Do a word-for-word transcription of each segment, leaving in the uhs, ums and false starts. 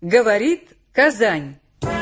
Говорит Казань.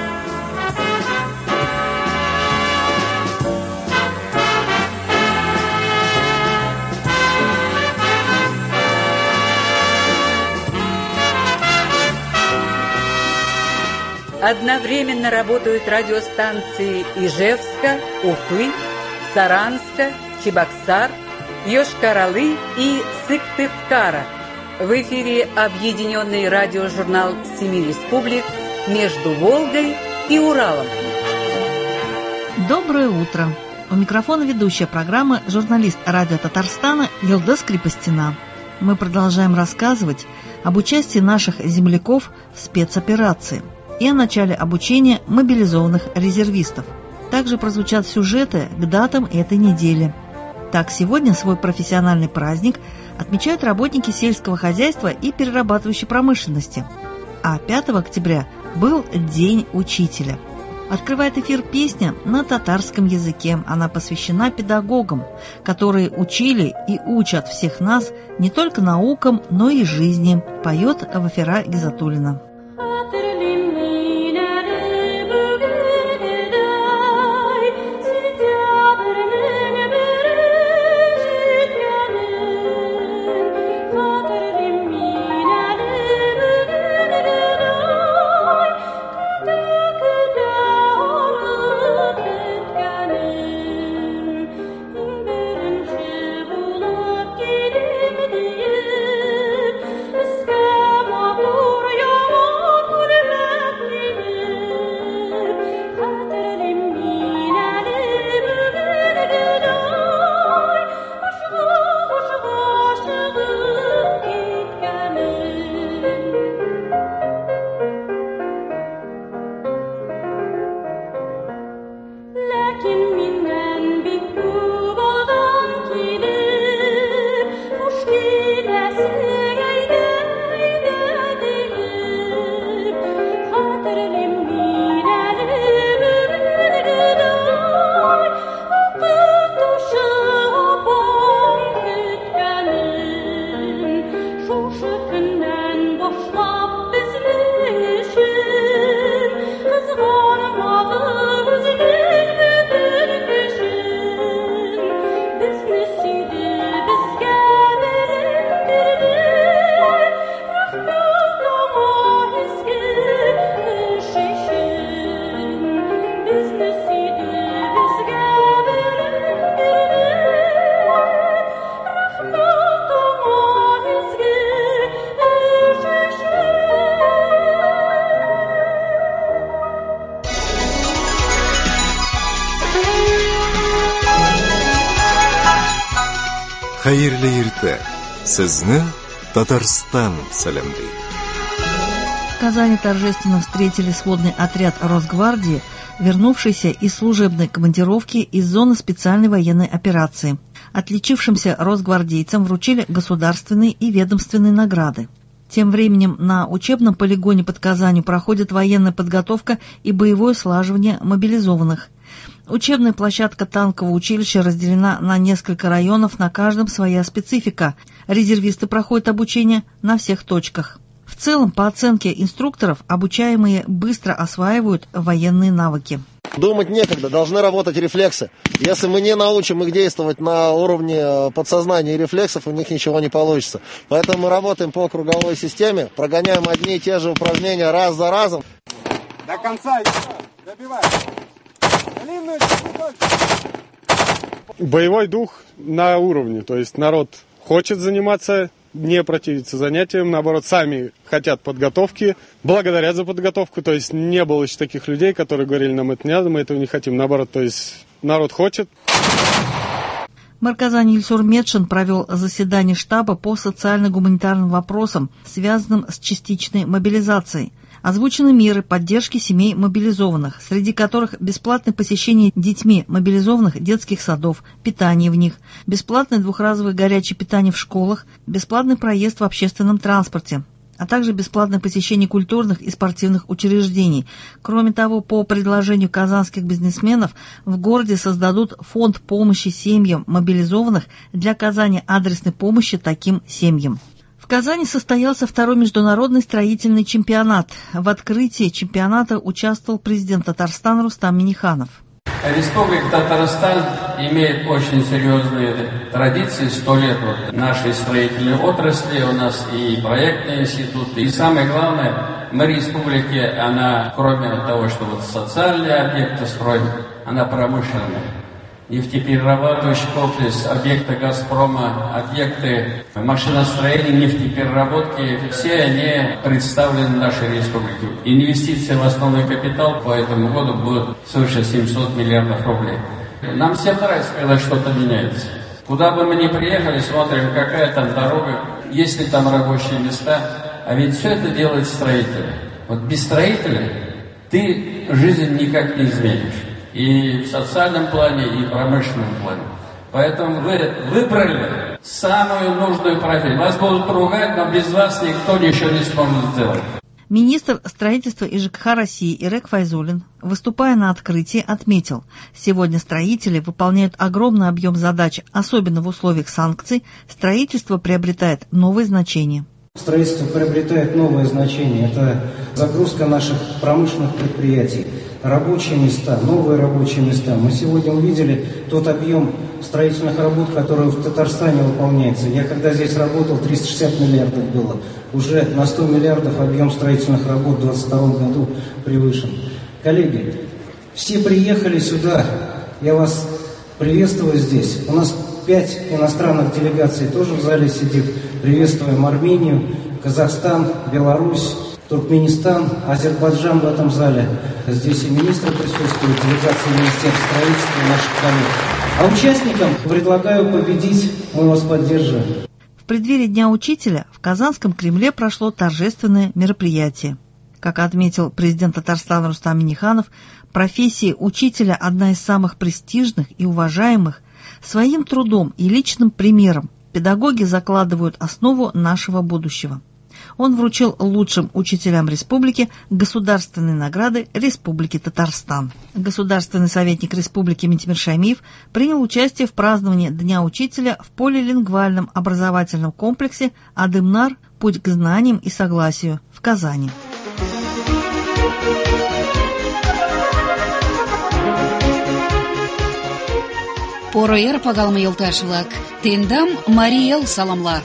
Одновременно работают радиостанции Ижевска, Уфы, Саранска, Чебоксар, Йошкар-Олы и Сыктывкара. В эфире объединенный радиожурнал «Семи республик» между Волгой и Уралом. Доброе утро! У микрофона ведущая программы журналист радио Татарстана Йылдыз Крепостина. Мы продолжаем рассказывать об участии наших земляков в спецоперации и о начале обучения мобилизованных резервистов. Также прозвучат сюжеты к датам этой недели. Так, сегодня свой профессиональный праздник отмечают работники сельского хозяйства и перерабатывающей промышленности. А пятого октября был День учителя. Открывает эфир песня на татарском языке. Она посвящена педагогам, которые учили и учат всех нас не только наукам, но и жизни. Поет Вафира Гизатуллина. Хәерле иртә. Сезне Татарстан сәламлый. В Казани торжественно встретили сводный отряд Росгвардии, вернувшийся из служебной командировки из зоны специальной военной операции. Отличившимся росгвардейцам вручили государственные и ведомственные награды. Тем временем на учебном полигоне под Казанью проходит военная подготовка и боевое слаживание мобилизованных. Учебная площадка танкового училища разделена на несколько районов, на каждом своя специфика. Резервисты проходят обучение на всех точках. В целом, по оценке инструкторов, обучаемые быстро осваивают военные навыки. Думать некогда, должны работать рефлексы. Если мы не научим их действовать на уровне подсознания и рефлексов, у них ничего не получится. Поэтому мы работаем по круговой системе, прогоняем одни и те же упражнения раз за разом. До конца добиваем. Боевой дух на уровне, то есть народ хочет заниматься, не противится занятиям, наоборот, сами хотят подготовки, благодарят за подготовку, то есть не было еще таких людей, которые говорили, нам это не надо, мы этого не хотим, наоборот, то есть народ хочет. Мэр Казани Ильсур Медшин провел заседание штаба по социально-гуманитарным вопросам, связанным с частичной мобилизацией. Озвучены меры поддержки семей мобилизованных, среди которых бесплатное посещение детьми мобилизованных детских садов, питание в них, бесплатное двухразовое горячее питание в школах, бесплатный проезд в общественном транспорте, а также бесплатное посещение культурных и спортивных учреждений. Кроме того, по предложению казанских бизнесменов в городе создадут фонд помощи семьям мобилизованных для оказания адресной помощи таким семьям. В Казани состоялся второй международный строительный чемпионат. В открытии чемпионата участвовал президент Татарстана Рустам Минниханов. Республика Татарстан имеет очень серьезные традиции, сто лет вот нашей строительной отрасли, у нас и проектные институты, и самое главное, мы республике, она, кроме того, что вот социальные объекты строим, она промышленная. Нефтеперерабатывающий комплекс, объекты «Газпрома», объекты машиностроения, нефтепереработки, все они представлены в нашей республике. Инвестиции в основной капитал по этому году будут свыше семьсот миллиардов рублей. Нам всем нравится, когда что-то меняется. Куда бы мы ни приехали, смотрим, какая там дорога, есть ли там рабочие места. А ведь все это делают строители. Вот без строителей ты жизнь никак не изменишь. И в социальном плане, и в промышленном плане. Поэтому вы выбрали самую нужную профессию. Вас будут ругать, но без вас никто ничего не сможет сделать. Министр строительства и ЖКХ России Ирек Файзуллин, выступая на открытии, отметил, сегодня строители выполняют огромный объем задач, особенно в условиях санкций, строительство приобретает новые значения. Строительство приобретает новое значение. Это загрузка наших промышленных предприятий, рабочие места, новые рабочие места. Мы сегодня увидели тот объем строительных работ, который в Татарстане выполняется. Я когда здесь работал, триста шестьдесят миллиардов было. Уже на сто миллиардов объем строительных работ в двадцать втором году превышен. Коллеги, все приехали сюда. Я вас приветствую здесь. У нас пять иностранных делегаций тоже в зале сидит. Приветствуем Армению, Казахстан, Беларусь, Туркменистан, Азербайджан в этом зале. Здесь и министры присутствуют, делегации Министерства строительства и наших коллег. А участникам предлагаю победить, мы вас поддерживаем. В преддверии Дня учителя в Казанском Кремле прошло торжественное мероприятие. Как отметил президент Татарстана Рустам Минниханов, профессия учителя одна из самых престижных и уважаемых. Своим трудом и личным примером педагоги закладывают основу нашего будущего. Он вручил лучшим учителям республики государственные награды Республики Татарстан. Государственный советник республики Ментимир Шаймиев принял участие в праздновании Дня учителя в полилингвальном образовательном комплексе «Адымнар. Путь к знаниям и согласию» в Казани. Поро ер пагалмы елташ-влак. Тендам Марий Эл саламлар.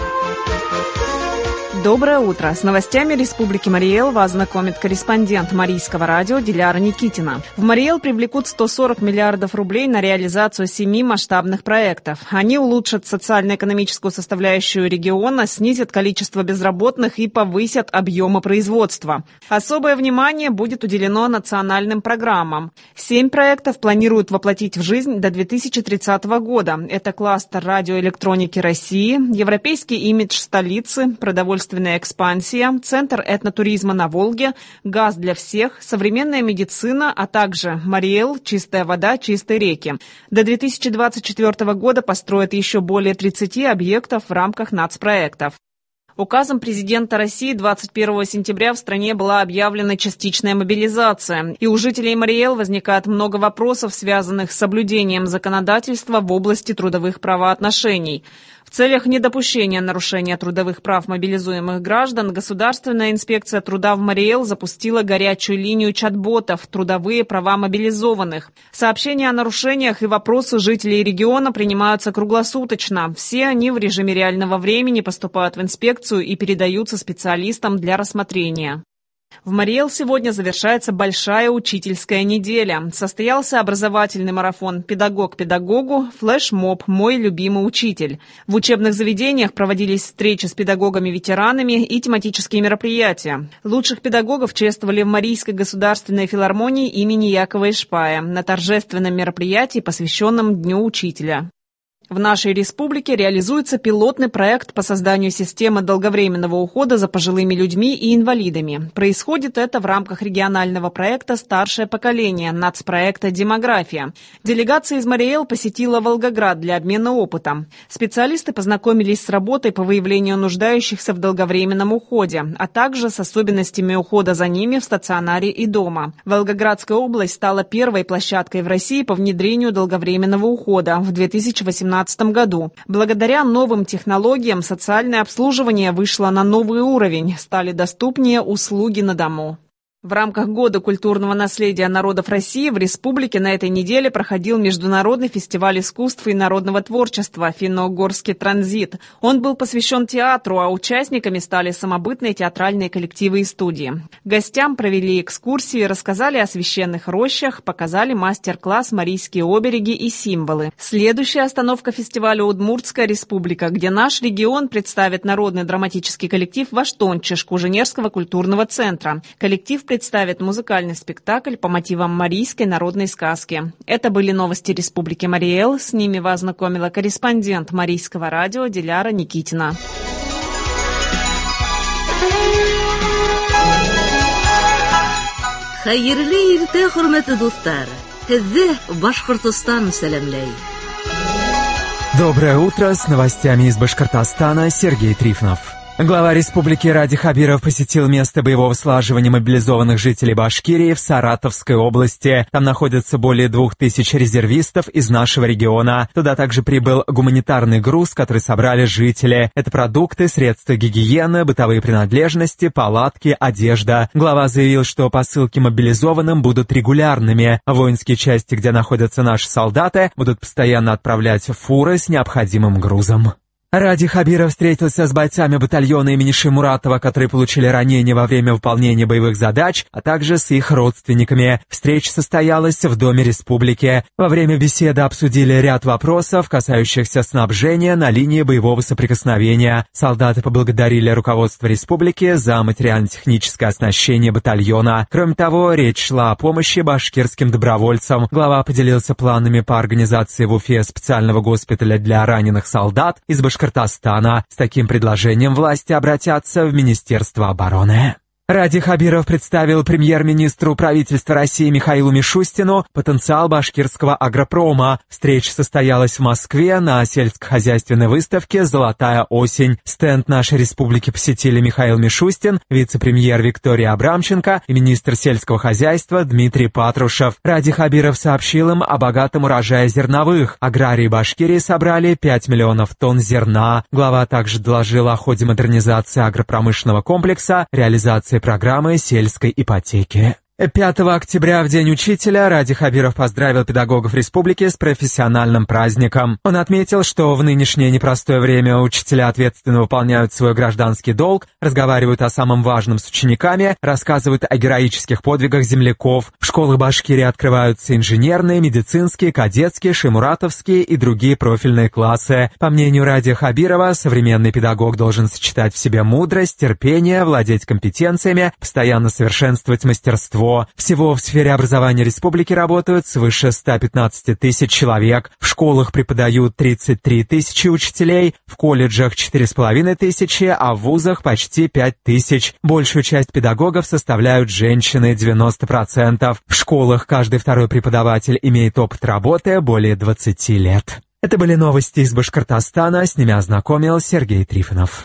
Доброе утро. С новостями Республики Марий Эл вас знакомит корреспондент Марийского радио Диляра Никитина. В Марий Эл привлекут сто сорок миллиардов рублей на реализацию семи масштабных проектов. Они улучшат социально-экономическую составляющую региона, снизят количество безработных и повысят объемы производства. Особое внимание будет уделено национальным программам. Семь проектов планируют воплотить в жизнь до две тысячи тридцатого года. Это кластер радиоэлектроники России, европейский имидж столицы, продовольственная экспансия, центр этнотуризма на Волге, газ для всех, современная медицина, а также Марий Эл, чистая вода, чистые реки. До две тысячи двадцать четвёртого года построят еще более тридцати объектов в рамках нацпроектов. Указом президента России двадцать первого сентября в стране была объявлена частичная мобилизация, и у жителей Марий Эл возникает много вопросов, связанных с соблюдением законодательства в области трудовых правоотношений. В целях недопущения нарушения трудовых прав мобилизуемых граждан Государственная инспекция труда в Марий Эл запустила горячую линию чат-ботов «Трудовые права мобилизованных». Сообщения о нарушениях и вопросы жителей региона принимаются круглосуточно. Все они в режиме реального времени поступают в инспекцию и передаются специалистам для рассмотрения. В Марий Эл сегодня завершается большая учительская неделя. Состоялся образовательный марафон «Педагог педагогу», флешмоб «Мой любимый учитель». В учебных заведениях проводились встречи с педагогами-ветеранами и тематические мероприятия. Лучших педагогов чествовали в Марийской государственной филармонии имени Якова Ишпая на торжественном мероприятии, посвященном Дню учителя. В нашей республике реализуется пилотный проект по созданию системы долговременного ухода за пожилыми людьми и инвалидами. Происходит это в рамках регионального проекта «Старшее поколение» нацпроекта «Демография». Делегация из Марий Эл посетила Волгоград для обмена опытом. Специалисты познакомились с работой по выявлению нуждающихся в долговременном уходе, а также с особенностями ухода за ними в стационаре и дома. Волгоградская область стала первой площадкой в России по внедрению долговременного ухода в две тысячи восемнадцатом восемнадцатом году. Благодаря новым технологиям социальное обслуживание вышло на новый уровень, стали доступнее услуги на дому. В рамках Года культурного наследия народов России в республике на этой неделе проходил Международный фестиваль искусства и народного творчества «Финно-Угорский транзит». Он был посвящен театру, а участниками стали самобытные театральные коллективы и студии. Гостям провели экскурсии, рассказали о священных рощах, показали мастер-класс «Марийские обереги и символы». Следующая остановка фестиваля – Удмуртская республика, где наш регион представит народный драматический коллектив «Ваштончиш» Куженерского культурного центра. Коллектив представит музыкальный спектакль по мотивам марийской народной сказки. Это были новости Республики Марий Эл. С ними вас знакомила корреспондент Марийского радио Диляра Никитина. Хайырлы иртә, хөрмәтле дуслар. Һезне Башкортостан сәламләй. Доброе утро, с новостями из Башкортостана Сергей Трифонов. Глава республики Ради Хабиров посетил место боевого слаживания мобилизованных жителей Башкирии в Саратовской области. Там находится более двух тысяч резервистов из нашего региона. Туда также прибыл гуманитарный груз, который собрали жители. Это продукты, средства гигиены, бытовые принадлежности, палатки, одежда. Глава заявил, что посылки мобилизованным будут регулярными. Воинские части, где находятся наши солдаты, будут постоянно отправлять фуры с необходимым грузом. Ради Хабиров встретился с бойцами батальона имени Шеймуратова, которые получили ранения во время выполнения боевых задач, а также с их родственниками. Встреча состоялась в Доме Республики. Во время беседы обсудили ряд вопросов, касающихся снабжения на линии боевого соприкосновения. Солдаты поблагодарили руководство республики за материально-техническое оснащение батальона. Кроме того, речь шла о помощи башкирским добровольцам. Глава поделился планами по организации в Уфе специального госпиталя для раненых солдат из Башкортостана. Башкортостана. С таким предложением власти обратятся в Министерство обороны. Ради Хабиров представил премьер-министру правительства России Михаилу Мишустину потенциал башкирского агропрома. Встреча состоялась в Москве на сельскохозяйственной выставке «Золотая осень». Стенд нашей республики посетили Михаил Мишустин, вице-премьер Виктория Абрамченко и министр сельского хозяйства Дмитрий Патрушев. Ради Хабиров сообщил им о богатом урожае зерновых. Аграрии Башкирии собрали пять миллионов тонн зерна. Глава также доложил о ходе модернизации агропромышленного комплекса, реализации программы сельской ипотеки. пятого октября, в День учителя, Ради Хабиров поздравил педагогов республики с профессиональным праздником. Он отметил, что в нынешнее непростое время учителя ответственно выполняют свой гражданский долг, разговаривают о самом важном с учениками, рассказывают о героических подвигах земляков. В школах Башкирии открываются инженерные, медицинские, кадетские, шеймуратовские и другие профильные классы. По мнению Ради Хабирова, современный педагог должен сочетать в себе мудрость, терпение, владеть компетенциями, постоянно совершенствовать мастерство. Всего в сфере образования республики работают свыше ста пятнадцати тысяч человек. В школах преподают тридцать три тысячи учителей, в колледжах четыре с половиной тысячи, а в вузах почти пять тысяч. Большую часть педагогов составляют женщины, девяносто процентов. В школах каждый второй преподаватель имеет опыт работы более двадцати лет. Это были новости из Башкортостана, с ними ознакомил Сергей Трифонов.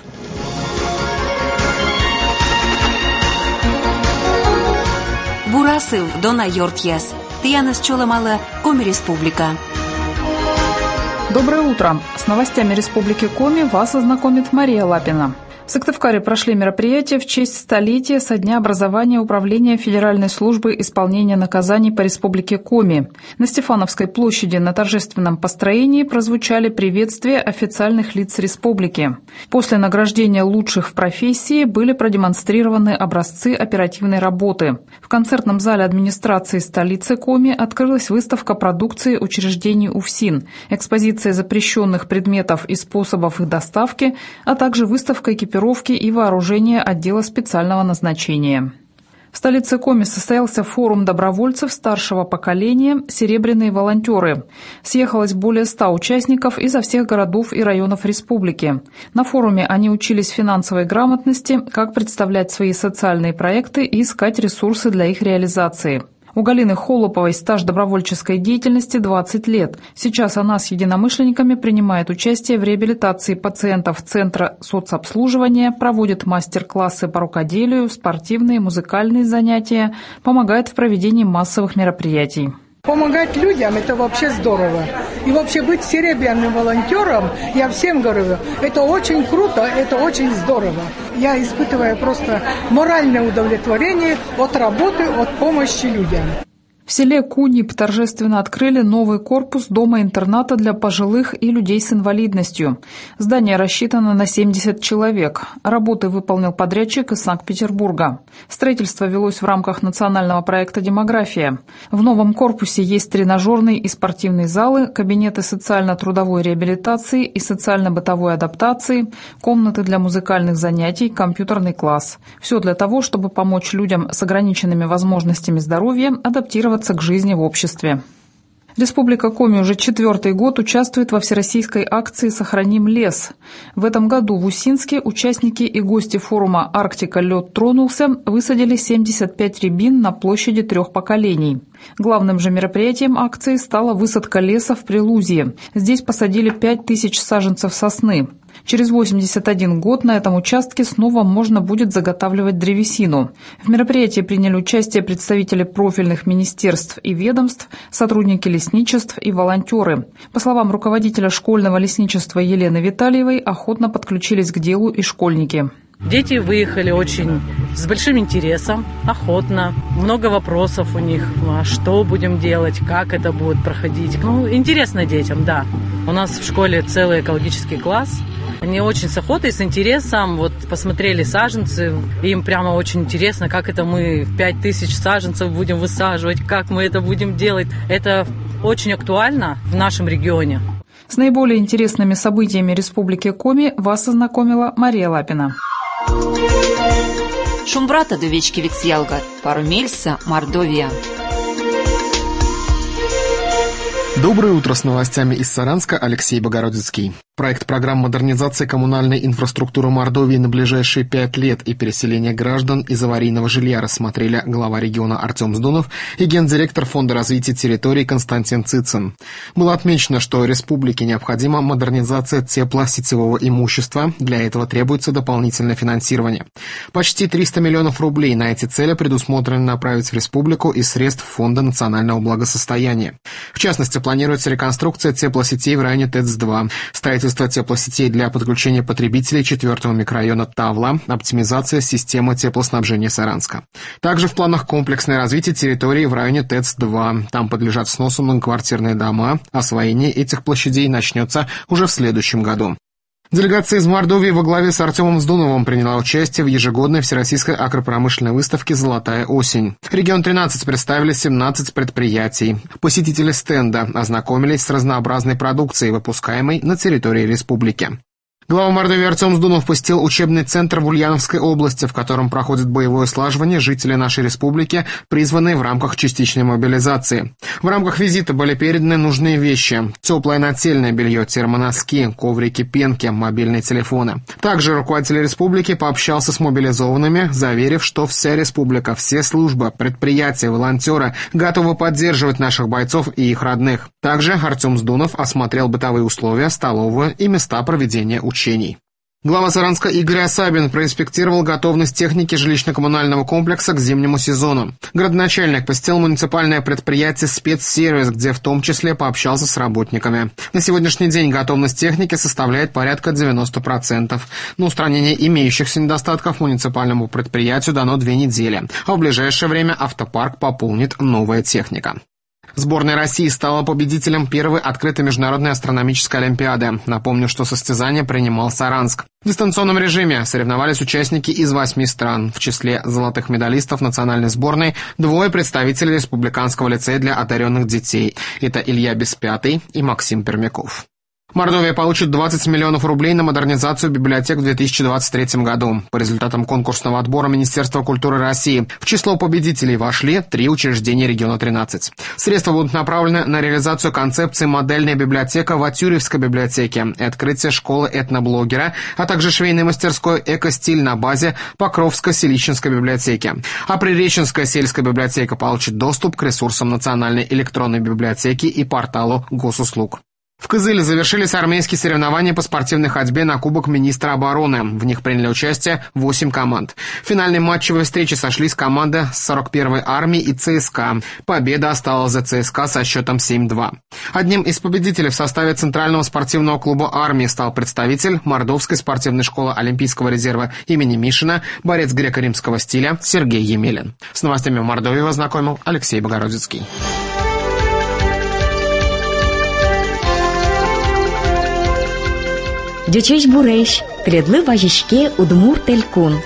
Бурасыл Дона Йортьяс. Тиянас Чоламала, Коми Республика. Доброе утро. С новостями Республики Коми вас ознакомит Мария Лапина. В Сыктывкаре прошли мероприятия в честь столетия со дня образования Управления Федеральной службы исполнения наказаний по Республике Коми. На Стефановской площади на торжественном построении прозвучали приветствия официальных лиц республики. После награждения лучших в профессии были продемонстрированы образцы оперативной работы. В концертном зале администрации столицы Коми открылась выставка продукции учреждений УФСИН, экспозиция запрещенных предметов и способов их доставки, а также выставка экипировки и вооружения отдела специального назначения. В столице Коми состоялся форум добровольцев старшего поколения «Серебряные волонтеры». Съехалось более ста участников изо всех городов и районов республики. На форуме они учились финансовой грамотности, как представлять свои социальные проекты и искать ресурсы для их реализации. У Галины Холоповой стаж добровольческой деятельности двадцать лет. Сейчас она с единомышленниками принимает участие в реабилитации пациентов Центра соцобслуживания, проводит мастер-классы по рукоделию, спортивные, музыкальные занятия, помогает в проведении массовых мероприятий. Помогать людям – это вообще здорово. И вообще быть серебряным волонтером, я всем говорю, это очень круто, это очень здорово. Я испытываю просто моральное удовлетворение от работы, от помощи людям. В селе Кунип торжественно открыли новый корпус дома-интерната для пожилых и людей с инвалидностью. Здание рассчитано на семьдесят человек. Работы выполнил подрядчик из Санкт-Петербурга. Строительство велось в рамках национального проекта «Демография». В новом корпусе есть тренажерные и спортивные залы, кабинеты социально-трудовой реабилитации и социально-бытовой адаптации, комнаты для музыкальных занятий, компьютерный класс. Все для того, чтобы помочь людям с ограниченными возможностями здоровья адаптироваться к жизни в обществе. Республика Коми уже четвертый год участвует во всероссийской акции «Сохраним лес». В этом году в Усинске участники и гости форума «Арктика. Лед тронулся» высадили семьдесят пять рябин на площади трех поколений. Главным же мероприятием акции стала высадка леса в Прилузье. Здесь посадили пять тысяч саженцев сосны. Через восемьдесят один год на этом участке снова можно будет заготавливать древесину. В мероприятии приняли участие представители профильных министерств и ведомств, сотрудники лесничеств и волонтеры. По словам руководителя школьного лесничества Елены Витальевой, охотно подключились к делу и школьники. Дети выехали очень с большим интересом, охотно. Много вопросов у них, а что будем делать, как это будет проходить. Ну, интересно детям, да. У нас в школе целый экологический класс. Они очень с охотой, с интересом вот посмотрели саженцы. Им прямо очень интересно, как это мы пять тысяч саженцев будем высаживать, как мы это будем делать. Это очень актуально в нашем регионе. С наиболее интересными событиями Республики Коми вас ознакомила Мария Лапина. Шумбрата до вечки Виксьялга, Парумельса, Мордовия. Доброе утро, с новостями из Саранска Алексей Богородицкий. Проект программ модернизации коммунальной инфраструктуры Мордовии на ближайшие пять лет и переселения граждан из аварийного жилья рассмотрели глава региона Артем Сдунов и гендиректор Фонда развития территорий Константин Цицин. Было отмечено, что республике необходима модернизация теплосетевого имущества. Для этого требуется дополнительное финансирование. Почти триста миллионов рублей на эти цели предусмотрено направить в республику из средств Фонда национального благосостояния. В частности, планируется реконструкция теплосетей в районе ТЭЦ-два, строительство теплосетей для подключения потребителей четвертого микрорайона Тавла, оптимизация системы теплоснабжения Саранска. Также в планах комплексное развитие территории в районе ТЭЦ-два. Там подлежат сносу многоквартирные дома. Освоение этих площадей начнется уже в следующем году. Делегация из Мордовии во главе с Артемом Сдуновым приняла участие в ежегодной всероссийской агропромышленной выставке «Золотая осень». Регион тринадцать представили семнадцать предприятий. Посетители стенда ознакомились с разнообразной продукцией, выпускаемой на территории республики. Глава Мордовии Артем Сдунов посетил учебный центр в Ульяновской области, в котором проходит боевое слаживание жители нашей республики, призванные в рамках частичной мобилизации. В рамках визита были переданы нужные вещи: теплое нательное белье, термоноски, коврики, пенки, мобильные телефоны. Также руководитель республики пообщался с мобилизованными, заверив, что вся республика, все службы, предприятия, волонтеры готовы поддерживать наших бойцов и их родных. Также Артем Сдунов осмотрел бытовые условия, столовую и места проведения учений. Учений. Глава Саранска Игорь Асабин проинспектировал готовность техники жилищно-коммунального комплекса к зимнему сезону. Градоначальник посетил муниципальное предприятие «Спецсервис», где в том числе пообщался с работниками. На сегодняшний день готовность техники составляет порядка девяносто процентов. На устранение имеющихся недостатков муниципальному предприятию дано две недели, а в ближайшее время автопарк пополнит новая техника. Сборная России стала победителем первой открытой международной астрономической олимпиады. Напомню, что состязание принимал Саранск. В дистанционном режиме соревновались участники из восьми стран. В числе золотых медалистов национальной сборной двое представителей Республиканского лицея для одаренных детей. Это Илья Беспятый и Максим Пермяков. Мордовия получит двадцать миллионов рублей на модернизацию библиотек в две тысячи двадцать третьем году. По результатам конкурсного отбора Министерства культуры России в число победителей вошли три учреждения региона тринадцать. Средства будут направлены на реализацию концепции «Модельная библиотека» в Атюревской библиотеке и открытие школы этноблогера, а также швейной мастерской «Экостиль» на базе Покровско-Селищенской библиотеки. А Приреченская сельская библиотека получит доступ к ресурсам Национальной электронной библиотеки и порталу госуслуг. В Кызыле завершились армейские соревнования по спортивной ходьбе на Кубок министра обороны. В них приняли участие восемь команд. В финальной матчевой встрече сошлись команды сорок первой армии и ЦСКА. Победа осталась за ЦСКА со счетом семь-два. Одним из победителей в составе Центрального спортивного клуба армии стал представитель Мордовской спортивной школы Олимпийского резерва имени Мишина, борец греко-римского стиля Сергей Емелин. С новостями в Мордовии вас знакомил Алексей Богородицкий. Дючеш Буреш, кредлы важишке Удмур Телькун.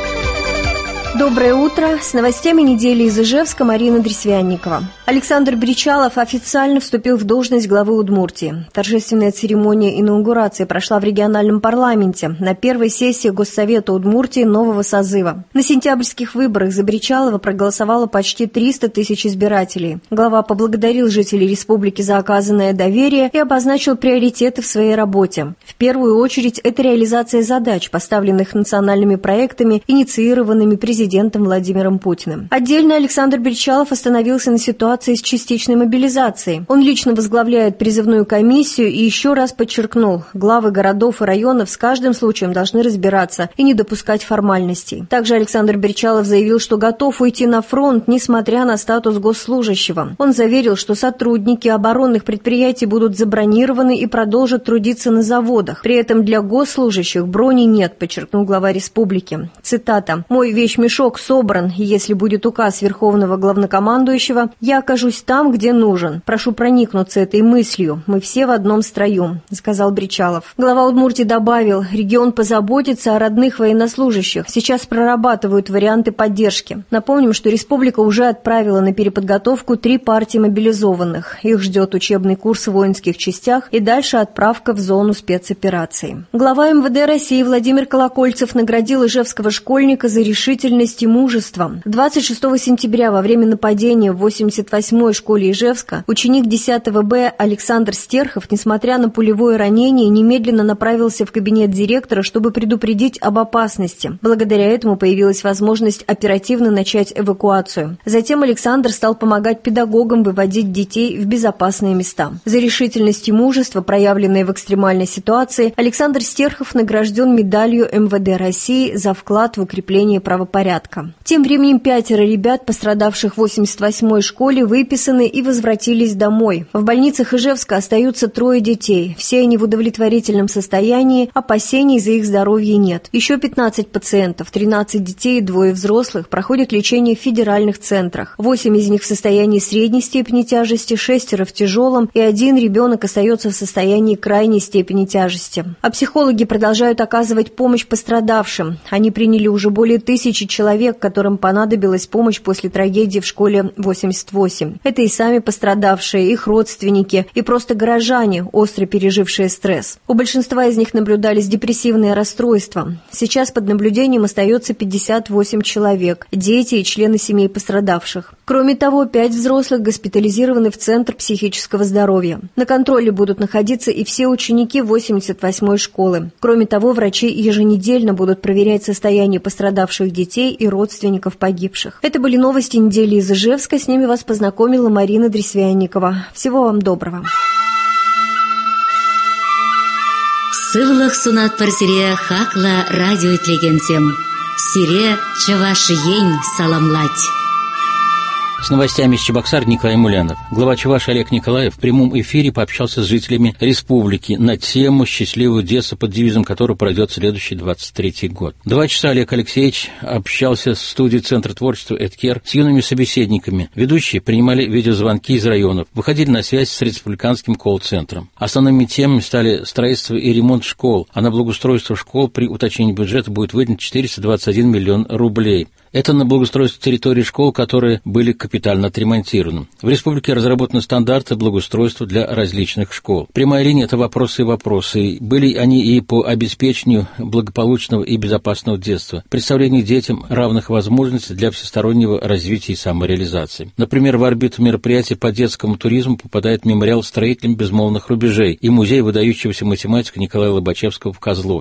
Доброе утро. С новостями недели из Ижевска Марина Дресвянникова. Александр Бричалов официально вступил в должность главы Удмуртии. Торжественная церемония инаугурации прошла в региональном парламенте на первой сессии Госсовета Удмуртии нового созыва. На сентябрьских выборах за Бричалова проголосовало почти триста тысяч избирателей. Глава поблагодарил жителей республики за оказанное доверие и обозначил приоритеты в своей работе. В первую очередь это реализация задач, поставленных национальными проектами, инициированными президентом президентом Владимиром Путиным. Отдельно Александр Бричалов остановился на ситуации с частичной мобилизацией. Он лично возглавляет призывную комиссию и еще раз подчеркнул, главы городов и районов с каждым случаем должны разбираться и не допускать формальностей. Также Александр Бричалов заявил, что готов уйти на фронт, несмотря на статус госслужащего. Он заверил, что сотрудники оборонных предприятий будут забронированы и продолжат трудиться на заводах. При этом для госслужащих брони нет, подчеркнул глава республики. Цитата: «Мой вещмешок собран, и если будет указ Верховного Главнокомандующего, я окажусь там, где нужен. Прошу проникнуться этой мыслью. Мы все в одном строю», — сказал Бричалов. Глава Удмуртии добавил, регион позаботится о родных военнослужащих. Сейчас прорабатывают варианты поддержки. Напомним, что республика уже отправила на переподготовку три партии мобилизованных. Их ждет учебный курс в воинских частях и дальше отправка в зону спецопераций. Глава эм вэ дэ России Владимир Колокольцев наградил ижевского школьника за решительность и мужество. двадцать шестого сентября во время нападения в восемьдесят восьмой школе Ижевска ученик десятого Б Александр Стерхов, несмотря на пулевое ранение, немедленно направился в кабинет директора, чтобы предупредить об опасности. Благодаря этому появилась возможность оперативно начать эвакуацию. Затем Александр стал помогать педагогам выводить детей в безопасные места. За решительность и мужество, проявленное в экстремальной ситуации, Александр Стерхов награжден медалью эм вэ дэ России за вклад в укрепление правопорядка. Тем временем пятеро ребят, пострадавших в восемьдесят восьмой школе, выписаны и возвратились домой. В больницах Ижевска остаются трое детей. Все они в удовлетворительном состоянии, опасений за их здоровье нет. Еще пятнадцать пациентов, тринадцать детей и двое взрослых проходят лечение в федеральных центрах. Восемь из них в состоянии средней степени тяжести, шестеро в тяжелом и один ребенок остается в состоянии крайней степени тяжести. А психологи продолжают оказывать помощь пострадавшим. Они приняли уже более тысячи человек, которым понадобилась помощь после трагедии в школе восемьдесят восемь. Это и сами пострадавшие, их родственники, и просто горожане, остро пережившие стресс. У большинства из них наблюдались депрессивные расстройства. Сейчас под наблюдением остается пятьдесят восемь человек, дети и члены семей пострадавших. Кроме того, пять взрослых госпитализированы в Центр психического здоровья. На контроле будут находиться и все ученики восемьдесят восьмой школы. Кроме того, врачи еженедельно будут проверять состояние пострадавших детей и родственников погибших. Это были новости недели из Ижевска. С ними вас познакомила Марина Дресвянникова. Всего вам доброго. Сывлых сунат парсире хакла радио итлегенсем. Сире чаваш ень саламлать. С новостями из Чебоксар Николай Мулянов. Глава Чувашии Олег Николаев в прямом эфире пообщался с жителями республики на тему «Счастливого детства», под девизом которого пройдет следующий двадцать третий год. Два часа Олег Алексеевич общался в студии Центра творчества «Эдкер» с юными собеседниками. Ведущие принимали видеозвонки из районов, выходили на связь с республиканским колл-центром. Основными темами стали строительство и ремонт школ, а на благоустройство школ при уточнении бюджета будет выделено четыреста двадцать один миллион рублей. Это на благоустройство территории школ, которые были капитально отремонтированы. В республике разработаны стандарты благоустройства для различных школ. Прямая линия – это вопросы и вопросы. Были они и по обеспечению благополучного и безопасного детства, представлению детям равных возможностей для всестороннего развития и самореализации. Например, в орбиту мероприятий по детскому туризму попадает мемориал строителям безмолвных рубежей и музей выдающегося математика Николая Лобачевского в Козловке.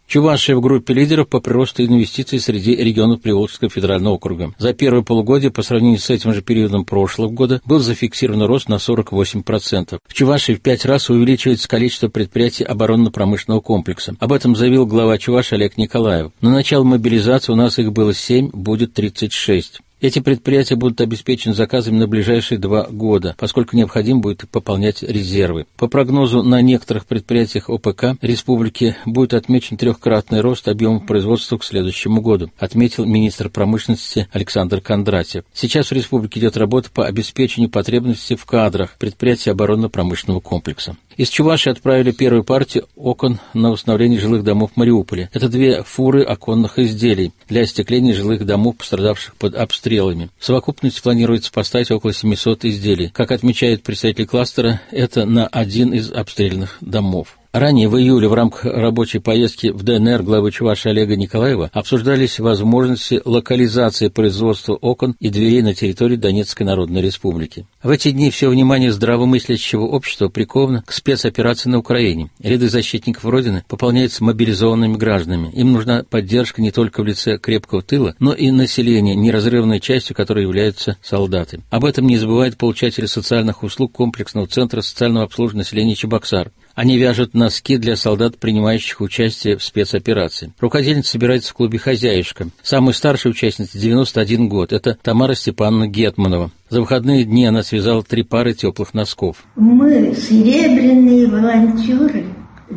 Чувашия в группе лидеров по приросту инвестиций среди регионов Приволжского федерального округа. За первое полугодие по сравнению с этим же периодом прошлого года был зафиксирован рост на сорок восемь процентов. В Чувашии в пять раз увеличивается количество предприятий оборонно-промышленного комплекса. Об этом заявил глава Чувашии Олег Николаев. На начало мобилизации у нас их было семь, будет тридцать шесть. Эти предприятия будут обеспечены заказами на ближайшие два года, поскольку необходимо будет пополнять резервы. По прогнозу, на некоторых предприятиях ОПК республики будет отмечен трехкратный рост объемов производства к следующему году, отметил министр промышленности Александр Кондратьев. Сейчас в республике идет работа по обеспечению потребностей в кадрах предприятий оборонно-промышленного комплекса. Из Чувашии отправили первую партию окон на восстановление жилых домов в Мариуполе. Это две фуры оконных изделий для остекления жилых домов, пострадавших под обстрелами. В совокупности планируется поставить около семисот изделий. Как отмечает представитель кластера, это на один из обстрелянных домов. Ранее, в июле, в рамках рабочей поездки в ДНР главы Чувашии Олега Николаева обсуждались возможности локализации производства окон и дверей на территории Донецкой Народной Республики. В эти дни все внимание здравомыслящего общества приковано к спецоперации на Украине. Ряды защитников Родины пополняются мобилизованными гражданами. Им нужна поддержка не только в лице крепкого тыла, но и населения, неразрывной частью которой являются солдаты. Об этом не забывают получатели социальных услуг комплексного центра социального обслуживания населения Чебоксар. Они вяжут носки для солдат, принимающих участие в спецоперации. Руководительница собирается в клубе «Хозяюшка». Самая старшая участница – девяносто один год. Это Тамара Степановна Гетманова. За выходные дни она связала три пары теплых носков. Мы, серебряные волонтеры,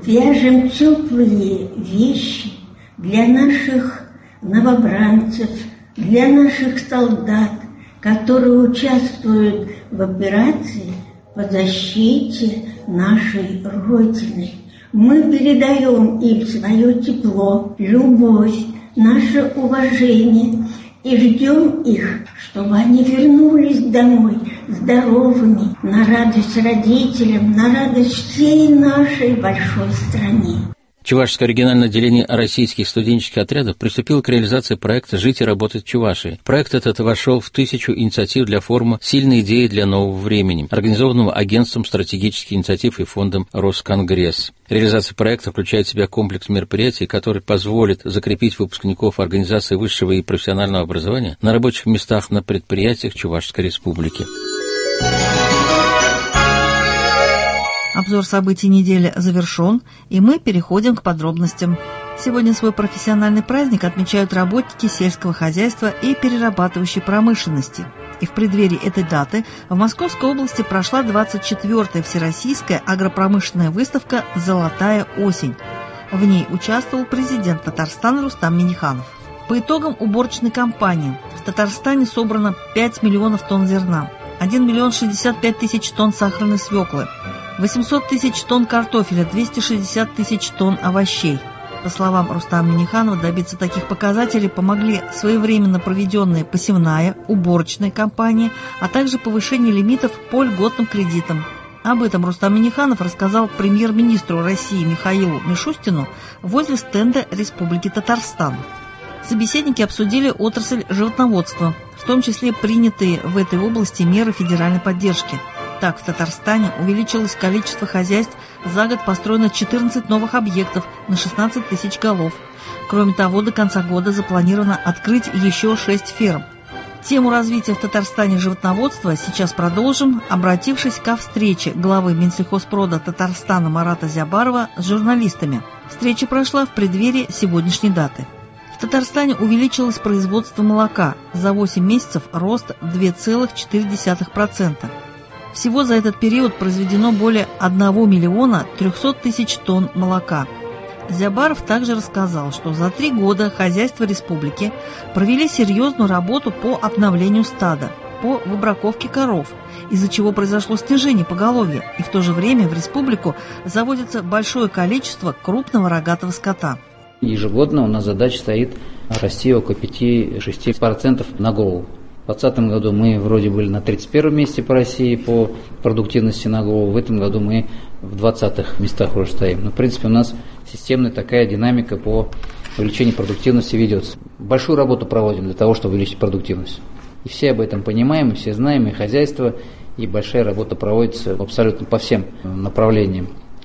вяжем теплые вещи для наших новобранцев, для наших солдат, которые участвуют в операции по защите нашей Родины. Мы передаем им свое тепло, любовь, наше уважение и ждем их, чтобы они вернулись домой здоровыми, на радость родителям, на радость всей нашей большой стране. Чувашское региональное отделение российских студенческих отрядов приступило к реализации проекта «Жить и работать в Чувашии». Проект этот вошел в тысячу инициатив для форума «Сильные идеи для нового времени», организованного Агентством стратегических инициатив и фондом «Росконгресс». Реализация проекта включает в себя комплекс мероприятий, который позволит закрепить выпускников организации высшего и профессионального образования на рабочих местах на предприятиях Чувашской Республики. Обзор событий недели завершен, и мы переходим к подробностям. Сегодня свой профессиональный праздник отмечают работники сельского хозяйства и перерабатывающей промышленности. И в преддверии этой даты в Московской области прошла двадцать четвёртая Всероссийская агропромышленная выставка «Золотая осень». В ней участвовал президент Татарстана Рустам Минниханов. По итогам уборочной кампании в Татарстане собрано пять миллионов тонн зерна, один миллион шестьдесят пять тысяч тонн сахарной свеклы, восемьсот тысяч тонн картофеля, двести шестьдесят тысяч тонн овощей. По словам Рустама Минниханова, добиться таких показателей помогли своевременно проведенная посевная, уборочная кампания, а также повышение лимитов по льготным кредитам. Об этом Рустам Минниханов рассказал премьер-министру России Михаилу Мишустину возле стенда Республики Татарстан. Собеседники обсудили отрасль животноводства, в том числе принятые в этой области меры федеральной поддержки. Так, в Татарстане увеличилось количество хозяйств, за год построено четырнадцать новых объектов на шестнадцать тысяч голов. Кроме того, до конца года запланировано открыть еще шесть ферм. Тему развития в Татарстане животноводства сейчас продолжим, обратившись ко встрече главы Минсельхозпрода Татарстана Марата Зябарова с журналистами. Встреча прошла в преддверии сегодняшней даты. В Татарстане увеличилось производство молока. За восемь месяцев рост два целых четыре десятых процента. Всего за этот период произведено более одного миллиона трехсот тысяч тонн молока. Зябаров также рассказал, что за три года хозяйства республики провели серьезную работу по обновлению стада, по выбраковке коров, из-за чего произошло снижение поголовья, и в то же время в республику заводится большое количество крупного рогатого скота. Ежегодно у нас задача стоит расти около пяти-шести процентов на голову. В двадцать двадцатом году мы вроде были на тридцать первом месте по России по продуктивности на голову. В этом году мы в двадцатых местах уже стоим. Но, в принципе, у нас системная такая динамика по увеличению продуктивности ведется. Большую работу проводим для того, чтобы увеличить продуктивность. И все об этом понимаем, и все знаем, и хозяйство, и большая работа проводится абсолютно по всем направлениям.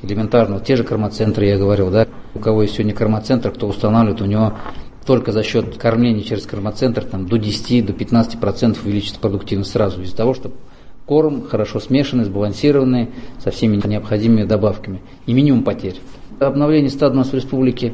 элементарного. Те же кормоцентры, я говорил, да, у кого есть сегодня кормоцентр, кто устанавливает, у него только за счет кормления через кормоцентр там, до десяти-пятнадцати процентов увеличится продуктивность сразу, из-за того, что корм хорошо смешанный, сбалансированный, со всеми необходимыми добавками и минимум потерь. Обновление стада у нас в республике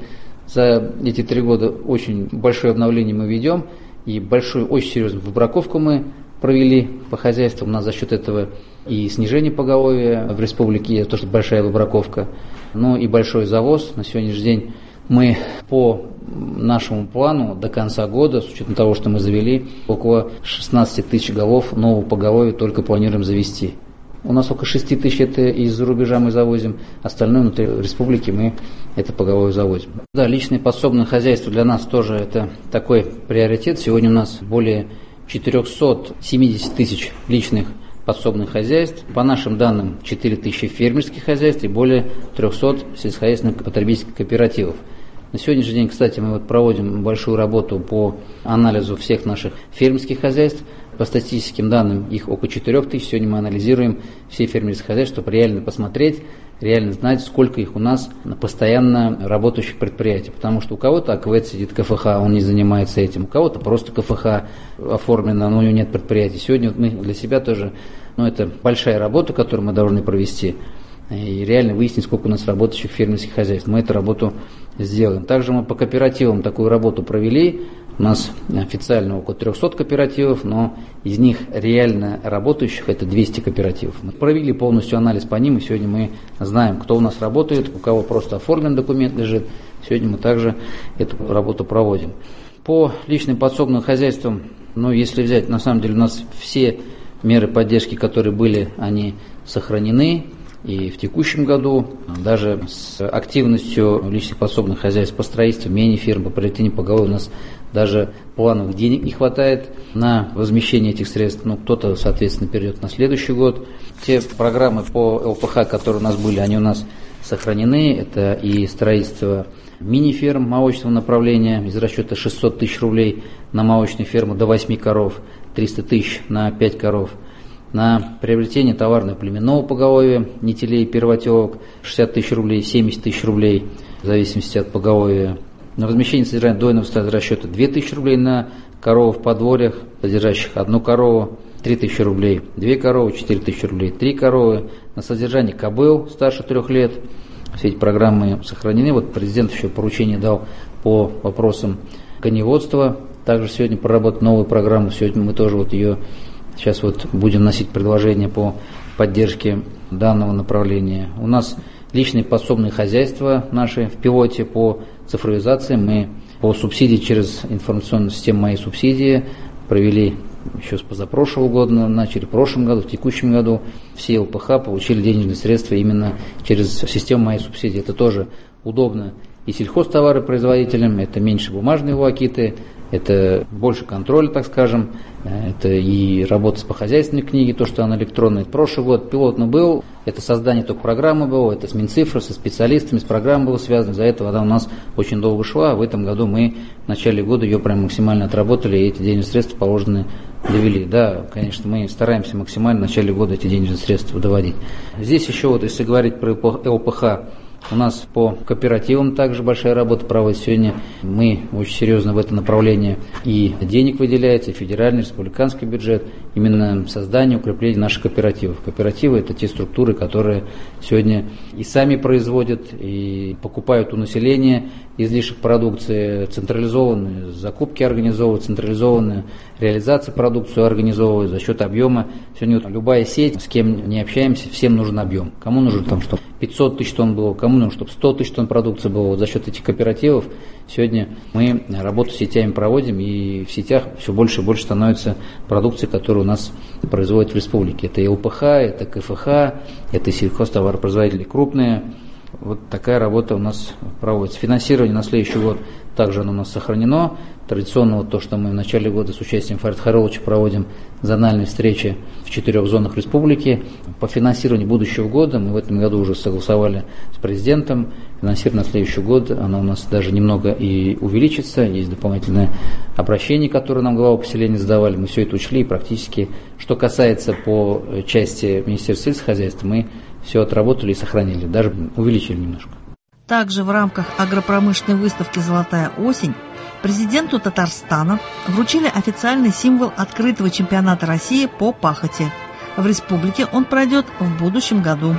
за эти три года очень большое обновление мы ведем, и большую, очень серьезную выбраковку мы провели по хозяйству. У нас за счет этого и снижение поголовья в республике, то, что большая выбраковка, но и большой завоз. На сегодняшний день мы по нашему плану до конца года, с учетом того, что мы завели, около шестнадцати тысяч голов нового поголовья только планируем завести. У нас около шести тысяч это из-за рубежа мы завозим, остальное внутри республики мы это поголовье завозим. Да, личное подсобное хозяйство для нас тоже это такой приоритет. Сегодня у нас более четырехсот семидесяти тысяч личных подсобных хозяйств. По нашим данным, четыре тысячи фермерских хозяйств и более трехсот сельскохозяйственных потребительских кооперативов. На сегодняшний день, кстати, мы вот проводим большую работу по анализу всех наших фермерских хозяйств. По статистическим данным, их около четырех тысяч. Сегодня мы анализируем все фермерские хозяйства, чтобы реально посмотреть, реально знать, сколько их у нас на постоянно работающих предприятий. Потому что у кого-то АКВЭД сидит, КФХ, он не занимается этим, у кого-то просто КФХ оформлено, но у него нет предприятий. Сегодня вот мы для себя тоже, ну это большая работа, которую мы должны провести, и реально выяснить, сколько у нас работающих фермерских хозяйств. Мы эту работу сделаем. Также мы по кооперативам такую работу провели. У нас официально около трехсот кооперативов, но из них реально работающих это двести кооперативов. Мы провели полностью анализ по ним, и сегодня мы знаем, кто у нас работает, у кого просто оформлен документ лежит. Сегодня мы также эту работу проводим. По личным подсобным хозяйствам, ну если взять, на самом деле у нас все меры поддержки, которые были, они сохранены. И в текущем году даже с активностью личных подсобных хозяйств по строительству, мини-фирм, по приобретению поголовья у нас даже плановых денег не хватает на возмещение этих средств. Ну, кто-то, соответственно, перейдет на следующий год. Те программы по ЛПХ, которые у нас были, они у нас сохранены. Это и строительство мини-ферм молочного направления из расчета шестьсот тысяч рублей на молочную ферму до восьми коров, триста тысяч на пять коров. На приобретение товарно-племенного поголовья, нетелей и первотелок шестьдесят тысяч рублей, семьдесят тысяч рублей, в зависимости от поголовья. На размещение содержания дойного стада расчета две тысячи рублей на корову в подворьях, содержащих одну корову, три тысячи рублей, две коровы, четыре тысячи рублей, три коровы. На содержание кобыл старше трех лет. Все эти программы сохранены. Вот президент еще поручение дал по вопросам коневодства. Также сегодня проработать новую программу. Сегодня мы тоже вот ее сейчас вот будем вносить предложения по поддержке данного направления. У нас личные подсобные хозяйства наши в пилоте по цифровизации. Мы по субсидии через информационную систему «Мои субсидии» провели еще с позапрошлого года, начали в прошлом году, в текущем году. Все ЛПХ получили денежные средства именно через систему «Мои субсидии». Это тоже удобно и сельхозтоваропроизводителям, это меньше бумажные волокиты, это больше контроля, так скажем, это и работа по хозяйственной книге, то, что она электронная. Прошлый год пилотно был, это создание только программы было, это с Минцифрой, со специалистами, с программой было связано. За это она у нас очень долго шла, а в этом году мы в начале года ее прям максимально отработали, и эти денежные средства положенные довели. Да, конечно, мы стараемся максимально в начале года эти денежные средства доводить. Здесь еще вот, если говорить про ЛПХ, у нас по кооперативам также большая работа проводится. Сегодня мы очень серьезно в это направление и денег выделяется, и федеральный, и республиканский бюджет, именно создание, укрепление наших кооперативов. Кооперативы – это те структуры, которые сегодня и сами производят, и покупают у населения излишек продукции, централизованные закупки организовывают, централизованную реализацию продукции организовывают за счет объема. Сегодня вот любая сеть, с кем не общаемся, всем нужен объем. Кому нужен там, чтобы пятьсот тысяч тонн было, кому нужно, чтобы сто тысяч тонн продукции было. Вот за счет этих кооперативов сегодня мы работу с сетями проводим, и в сетях все больше и больше становится продукции, которую у нас производят в республике. Это и ЛПХ, это КФХ, это сельхозтоваропроизводители крупные. Вот такая работа у нас проводится. Финансирование на следующий год также оно у нас сохранено. Традиционно вот то, что мы в начале года с участием Фарида Хариловича проводим зональные встречи в четырех зонах республики. По финансированию будущего года мы в этом году уже согласовали с президентом. Финансирование на следующий год, оно у нас даже немного и увеличится. Есть дополнительное обращение, которое нам глава поселения задавали. Мы все это учли и практически, что касается по части Министерства сельскохозяйства, мы все отработали и сохранили, даже увеличили немножко. Также в рамках агропромышленной выставки «Золотая осень» президенту Татарстана вручили официальный символ открытого чемпионата России по пахоте. В республике он пройдет в будущем году.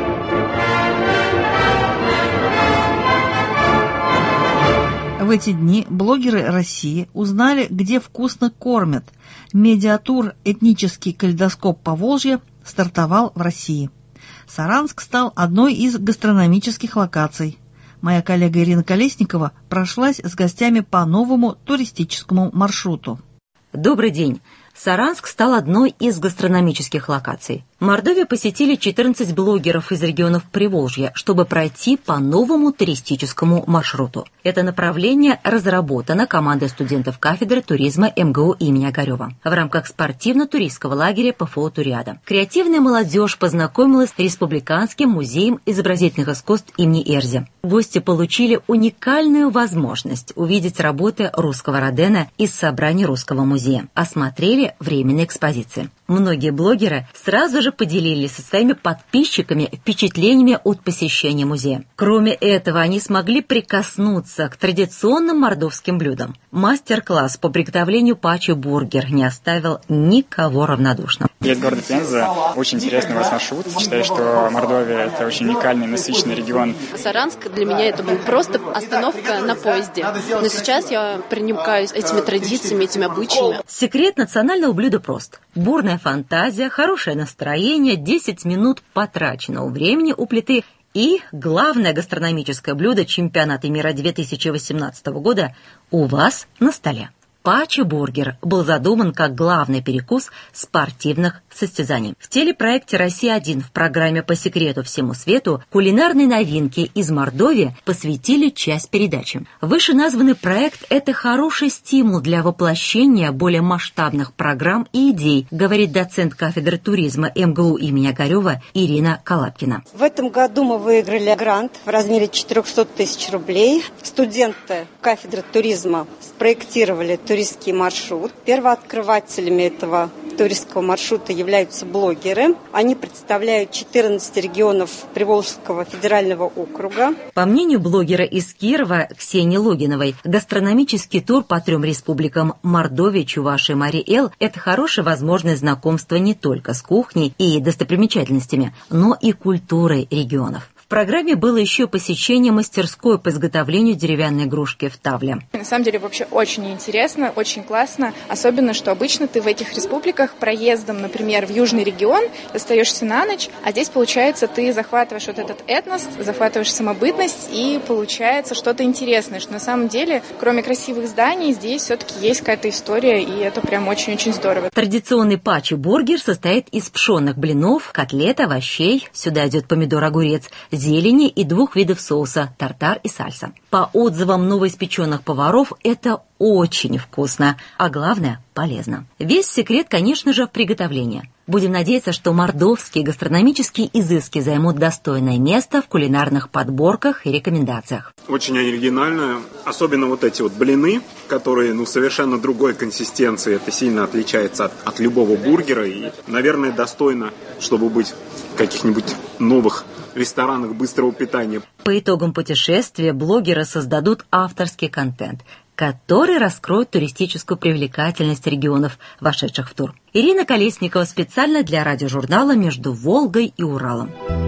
В эти дни блогеры России узнали, где вкусно кормят. Медиатур «Этнический калейдоскоп Поволжья» стартовал в России. Саранск стал одной из гастрономических локаций. Моя коллега Ирина Колесникова прошлась с гостями по новому туристическому маршруту. Добрый день. Саранск стал одной из гастрономических локаций. Мордовию посетили четырнадцать блогеров из регионов Приволжья, чтобы пройти по новому туристическому маршруту. Это направление разработано командой студентов кафедры туризма эм гэ у имени Огарева в рамках спортивно-туристского лагеря пэ эф о «Туриада». Креативная молодежь познакомилась с Республиканским музеем изобразительных искусств имени Эрзи. Гости получили уникальную возможность увидеть работы русского Родена из собраний Русского музея, осмотрели временные экспозиции. Многие блогеры сразу же поделились со своими подписчиками впечатлениями от посещения музея. Кроме этого, они смогли прикоснуться к традиционным мордовским блюдам. Мастер-класс по приготовлению пачи-бургер не оставил никого равнодушным. Я из города Пенза. Очень интересный у вас маршрут. Считаю, что Мордовия – это очень уникальный, насыщенный регион. Саранск для меня это был просто остановка на поезде. Но сейчас я проникаюсь этими традициями, этими обычаями. Секрет национального блюда прост. Бурная фантазия, хорошее настроение, десять минут потраченного времени у плиты и главное гастрономическое блюдо чемпионата мира две тысячи восемнадцатого года у вас на столе. Пачи-бургер был задуман как главный перекус спортивных состязаний. В телепроекте «Россия один» в программе «По секрету всему свету» кулинарные новинки из Мордовии посвятили часть передачи. Вышеназванный проект – это хороший стимул для воплощения более масштабных программ и идей, говорит доцент кафедры туризма эм гэ у имени Огарева Ирина Калапкина. В этом году мы выиграли грант в размере четыреста тысяч рублей. Студенты кафедры туризма спроектировали туристский маршрут. Первооткрывателями этого туристского маршрута являются блогеры. Они представляют четырнадцать регионов Приволжского федерального округа. По мнению блогера из Кирова Ксении Логиновой, гастрономический тур по трем республикам Мордовия, Чувашия и Марий-Эл – это хорошая возможность знакомства не только с кухней и достопримечательностями, но и культурой регионов. В программе было еще посещение мастерской по изготовлению деревянной игрушки в Тавле. На самом деле вообще очень интересно, очень классно. Особенно, что обычно ты в этих республиках проездом, например, в южный регион, остаешься на ночь, а здесь, получается, ты захватываешь вот этот этнос, захватываешь самобытность, и получается что-то интересное, что на самом деле, кроме красивых зданий, здесь все-таки есть какая-то история, и это прям очень-очень здорово. Традиционный пачи-бургер состоит из пшенных блинов, котлет, овощей, сюда идет помидор-огурец, зелени и двух видов соуса – тартар и сальса. По отзывам новоиспеченных поваров, это очень вкусно, а главное – полезно. Весь секрет, конечно же, в приготовлении. Будем надеяться, что мордовские гастрономические изыски займут достойное место в кулинарных подборках и рекомендациях. Очень оригинально, особенно вот эти вот блины, которые ну, совершенно другой консистенции. Это сильно отличается от, от любого бургера и, наверное, достойно, чтобы быть в каких-нибудь новых ресторанах быстрого питания. По итогам путешествия блогеры создадут авторский контент, который раскроет туристическую привлекательность регионов, вошедших в тур. Ирина Колесникова специально для радиожурнала «Между Волгой и Уралом».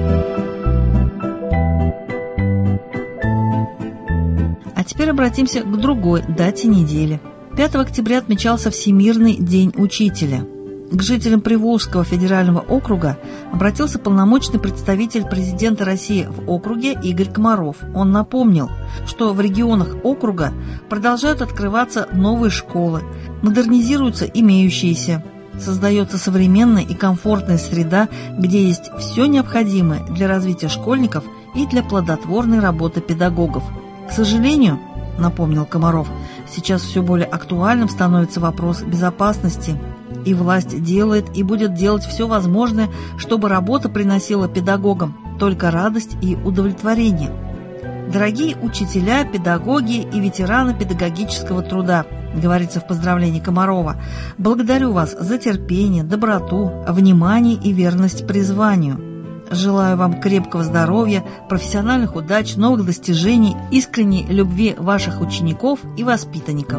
А теперь обратимся к другой дате недели. пятого октября отмечался Всемирный день учителя. К жителям Приволжского федерального округа обратился полномочный представитель президента России в округе Игорь Комаров. Он напомнил, что в регионах округа продолжают открываться новые школы, модернизируются имеющиеся, создается современная и комфортная среда, где есть все необходимое для развития школьников и для плодотворной работы педагогов. К сожалению, напомнил Комаров, сейчас все более актуальным становится вопрос безопасности. И власть делает и будет делать все возможное, чтобы работа приносила педагогам только радость и удовлетворение. Дорогие учителя, педагоги и ветераны педагогического труда, говорится в поздравлении Комарова, благодарю вас за терпение, доброту, внимание и верность призванию. Желаю вам крепкого здоровья, профессиональных удач, новых достижений, искренней любви ваших учеников и воспитанников.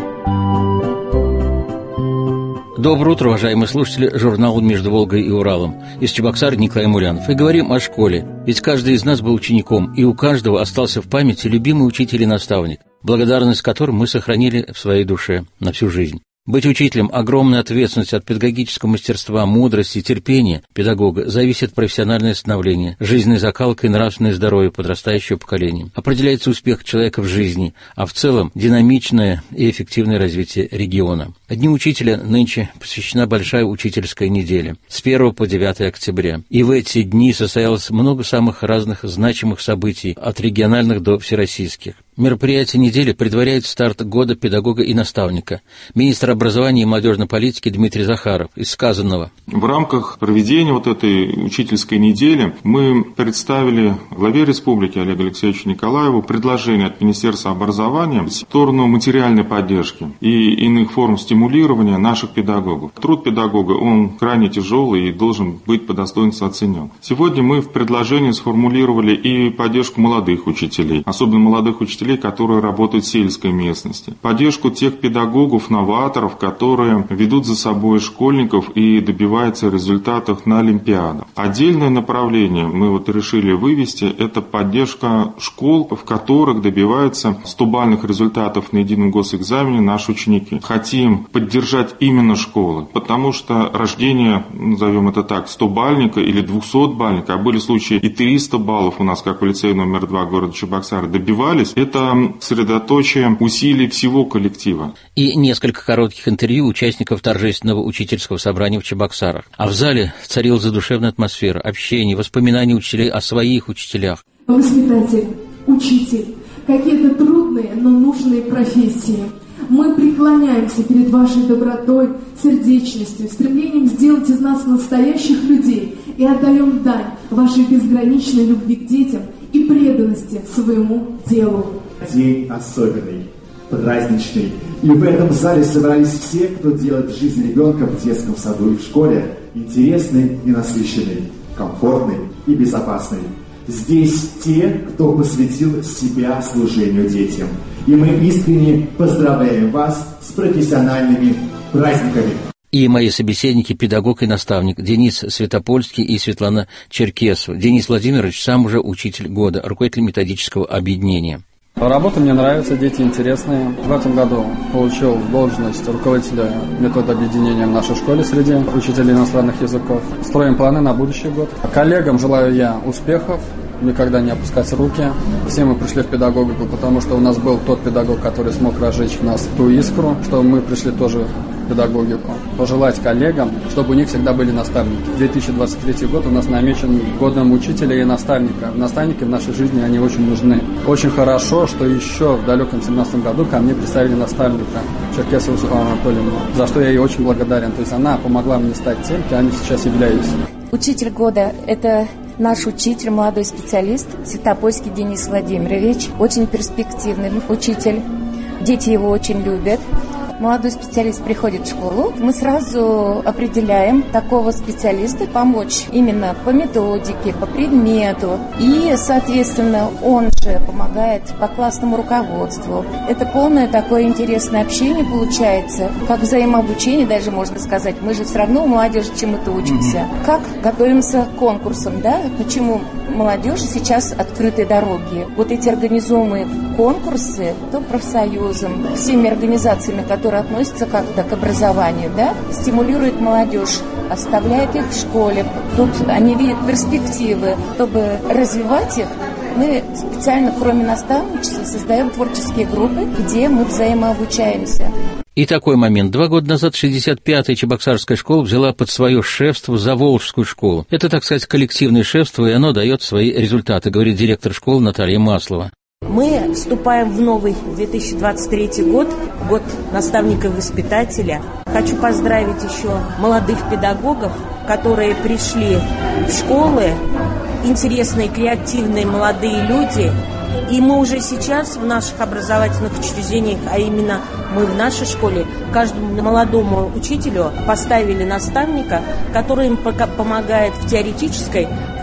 Доброе утро, уважаемые слушатели журнала «Между Волгой и Уралом». Из Чебоксар Николай Мулянов. И говорим о школе. Ведь каждый из нас был учеником, и у каждого остался в памяти любимый учитель и наставник, благодарность которому мы сохранили в своей душе на всю жизнь. Быть учителем – огромная ответственность. От педагогического мастерства, мудрости, терпения педагога зависит профессиональное становление, жизненная закалка и нравственное здоровье подрастающего поколения. Определяется успех человека в жизни, а в целом динамичное и эффективное развитие региона. Дню учителя нынче посвящена большая учительская неделя с первого по девятое октября. И в эти дни состоялось много самых разных значимых событий, от региональных до всероссийских. Мероприятие недели предваряет старт года педагога и наставника. Министр образования и молодежной политики Дмитрий Захаров. Из сказанного. В рамках проведения вот этой учительской недели мы представили главе республики Олегу Алексеевичу Николаеву предложение от Министерства образования в сторону материальной поддержки и иных форм стимулирования наших педагогов. Труд педагога, он крайне тяжелый и должен быть по достоинству оценен. Сегодня мы в предложении сформулировали и поддержку молодых учителей, особенно молодых учителей, которые работают в сельской местности. Поддержку тех педагогов, новаторов, которые ведут за собой школьников и добиваются результатов на олимпиадах. Отдельное направление мы вот решили вывести – это поддержка школ, в которых добиваются стобальных результатов на едином госэкзамене наши ученики. Хотим поддержать именно школы, потому что рождение, назовем это так, стобальника или двухсотбальника, а были случаи и триста баллов у нас, как в лицее номер два города Чебоксары, добивались, это средоточие усилий всего коллектива. И несколько коротких интервью участников торжественного учительского собрания в Чебоксарах. А в зале царила задушевная атмосфера, общение, воспоминания учителей о своих учителях. Воспитатель, учитель, какие-то трудные, но нужные профессии. Мы преклоняемся перед вашей добротой, сердечностью, стремлением сделать из нас настоящих людей и отдаем дань вашей безграничной любви к детям и преданности своему делу. День особенный, праздничный. И в этом зале собрались все, кто делает жизнь ребенка в детском саду и в школе интересной и насыщенной, комфортной и безопасной. Здесь те, кто посвятил себя служению детям. И мы искренне поздравляем вас с профессиональными праздниками. И мои собеседники, педагог и наставник Денис Светопольский и Светлана Черкесова. Денис Владимирович сам уже учитель года, руководитель методического объединения. Работа мне нравится, дети интересные. В этом году получил должность руководителя метода объединения в нашей школе среди учителей иностранных языков. Строим планы на будущий год. Коллегам желаю я успехов, никогда не опускать руки. Все мы пришли в педагогику, потому что у нас был тот педагог, который смог разжечь в нас ту искру, что мы пришли тоже в педагогику. Пожелать коллегам, чтобы у них всегда были наставники. две тысячи двадцать третий год у нас намечен годом учителя и наставника. Наставники в нашей жизни, они очень нужны. Очень хорошо, что еще в далеком семнадцатом году ко мне представили наставника Черкесову Светлану Анатольевну, за что я ей очень благодарен. То есть она помогла мне стать тем, кем я сейчас являюсь. Учитель года – это наш учитель, молодой специалист Светопольский Денис Владимирович. Очень перспективный учитель. Дети его очень любят. Молодой специалист приходит в школу, мы сразу определяем такого специалиста помочь именно по методике, по предмету. И, соответственно, он же помогает по классному руководству. Это полное такое интересное общение получается, как взаимообучение даже можно сказать. Мы же все равно у молодежи чему-то учимся. Mm-hmm. Как готовимся к конкурсам, да? Почему молодежи сейчас открыты дороги? Вот эти организуемые конкурсы, то профсоюзом, всеми организациями, которые которые относятся как-то к образованию, да, стимулирует молодежь, оставляет их в школе. Тут они видят перспективы, чтобы развивать их. Мы специально, кроме наставничества, создаем творческие группы, где мы взаимообучаемся. И такой момент. Два года назад шестьдесят пятая Чебоксарская школа взяла под свое шефство Заволжскую школу. Это, так сказать, коллективное шефство, и оно дает свои результаты, говорит директор школы Наталья Маслова. Мы вступаем в новый две тысячи двадцать третий год, год наставника и воспитателя. Хочу поздравить еще молодых педагогов, которые пришли в школы, интересные, креативные молодые люди. И мы уже сейчас в наших образовательных учреждениях, а именно мы в нашей школе, каждому молодому учителю поставили наставника, который им помогает в теоретической,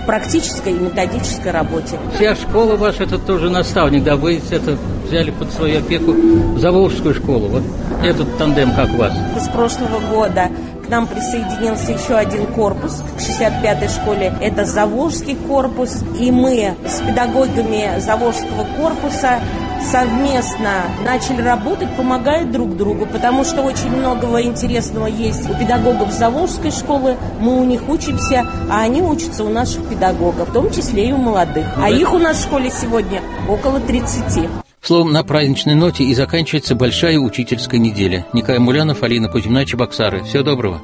практической и методической работе. Вся школа ваша, это тоже наставник, да, вы это взяли под свою опеку Заволжскую школу, вот этот тандем как у вас? С прошлого года к нам присоединился еще один корпус к шестьдесят пятой школе. Это Заволжский корпус. И мы с педагогами Заволжского корпуса совместно начали работать, помогая друг другу, потому что очень многого интересного есть у педагогов Заволжской школы. Мы у них учимся, а они учатся у наших педагогов, в том числе и у молодых. А их у нас в школе сегодня около тридцати. Словом, на праздничной ноте и заканчивается большая учительская неделя. Николай Мулянов, Алина Кузьмина, Чебоксары. Всего доброго.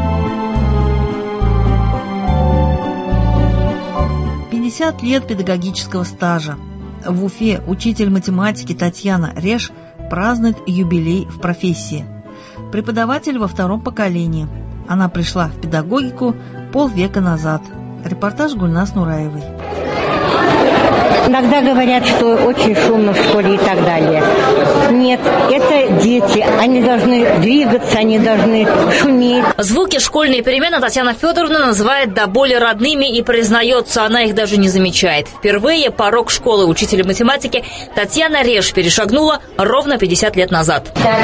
пятьдесят лет педагогического стажа. В Уфе учитель математики Татьяна Реш празднует юбилей в профессии. Преподаватель во втором поколении. Она пришла в педагогику полвека назад. Репортаж Гульнас Нураевой. Иногда говорят, что очень шумно в школе и так далее. Нет, это дети. Они должны двигаться, они должны шуметь. Звуки школьной перемены Татьяна Федоровна называет до боли родными и признается, она их даже не замечает. Впервые порог школы учителя математики Татьяна Реш перешагнула ровно пятьдесят лет назад. Так,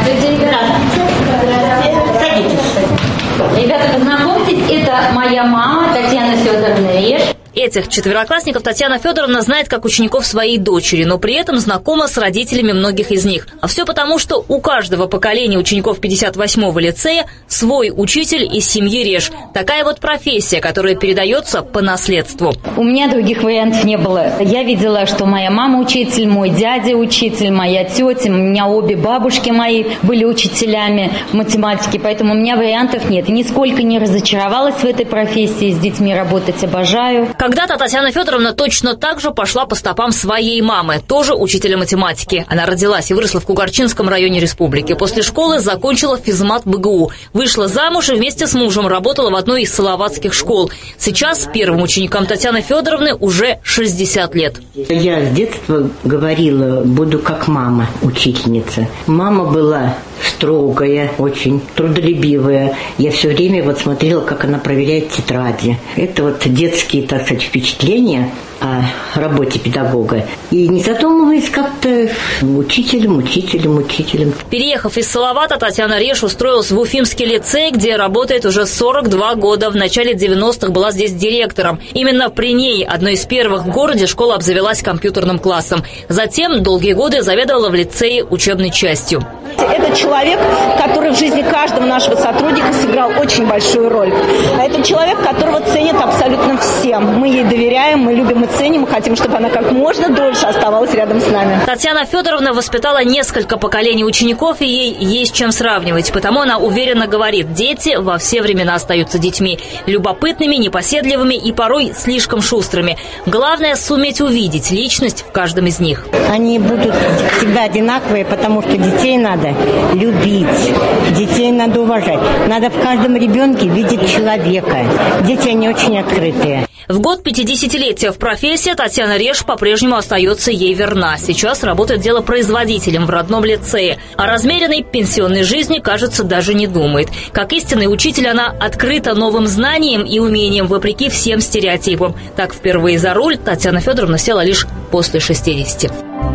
садитесь. Ребята, познакомьтесь, это моя мама Татьяна Федоровна Реш. Этих четвероклассников Татьяна Федоровна знает как учеников своей дочери, но при этом знакома с родителями многих из них. А все потому, что у каждого поколения учеников пятьдесят восьмого лицея свой учитель из семьи Реш. Такая вот профессия, которая передается по наследству. У меня других вариантов не было. Я видела, что моя мама учитель, мой дядя учитель, моя тетя, у меня обе бабушки мои были учителями математики, поэтому у меня вариантов нет. И нисколько не разочаровалась в этой профессии, с детьми работать обожаю. Когда-то Татьяна Федоровна точно так же пошла по стопам своей мамы, тоже учителя математики. Она родилась и выросла в Кугарчинском районе республики. После школы закончила физмат БГУ. Вышла замуж и вместе с мужем работала в одной из салаватских школ. Сейчас первым ученикам Татьяны Федоровны уже шестьдесят лет. Я с детства говорила, буду как мама, учительница. Мама была строгая, очень трудолюбивая. Я все время вот смотрела, как она проверяет тетради. Это вот детские, так сказать, впечатления о работе педагога. И не задумываясь как-то учителем, учителем, учителем. Переехав из Салавата, Татьяна Реш устроилась в Уфимский лицей, где работает уже сорок два года. В начале девяностых была здесь директором. Именно при ней, одной из первых в городе, школа обзавелась компьютерным классом. Затем долгие годы заведовала в лицее учебной частью. Это человек, который в жизни каждого нашего сотрудника сыграл очень большую роль. Это человек, которого ценят абсолютно все. Мы ей доверяем, мы любим и ценим, мы хотим, чтобы она как можно дольше оставалась рядом с нами. Татьяна Федоровна воспитала несколько поколений учеников, и ей есть чем сравнивать. Потому она уверенно говорит, дети во все времена остаются детьми. Любопытными, непоседливыми и порой слишком шустрыми. Главное – суметь увидеть личность в каждом из них. Они будут всегда одинаковые, потому что детей надо любить, детей надо уважать. Надо в каждом ребенке видеть человека. Дети, они очень открытые. В год пятидесятилетия в профессии Татьяна Реш по-прежнему остается ей верна. Сейчас работает делопроизводителем в родном лицее. О размеренной пенсионной жизни, кажется, даже не думает. Как истинный учитель, она открыта новым знаниям и умениям, вопреки всем стереотипам. Так впервые за руль Татьяна Федоровна села лишь после шестидесяти.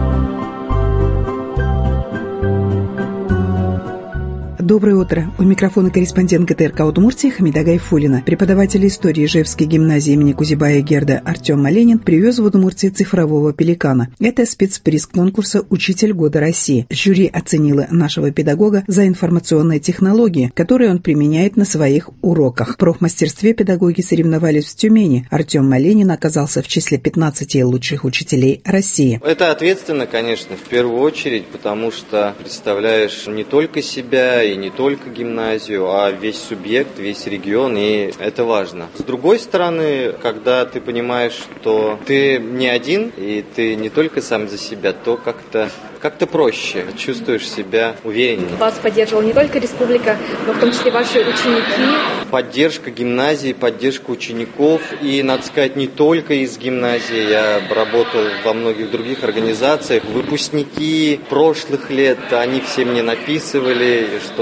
Доброе утро. У микрофона корреспондент ГТРК Удмуртии Хамида Гайфуллина. Преподаватель истории Ижевской гимназии имени Кузибая и Герда Артем Маленин привез в Удмуртию цифрового пеликана. Это спецприз конкурса «Учитель года России». Жюри оценило нашего педагога за информационные технологии, которые он применяет на своих уроках. В профмастерстве педагоги соревновались в Тюмени. Артем Маленин оказался в числе пятнадцати лучших учителей России. Это ответственно, конечно, в первую очередь, потому что представляешь не только себя и не только гимназию, а весь субъект, весь регион, и это важно. С другой стороны, когда ты понимаешь, что ты не один, и ты не только сам за себя, то как-то как-то проще, чувствуешь себя увереннее. Вас поддерживала не только республика, но в том числе ваши ученики. Поддержка гимназии, поддержка учеников, и, надо сказать, не только из гимназии, я работал во многих других организациях. Выпускники прошлых лет, они все мне написывали, что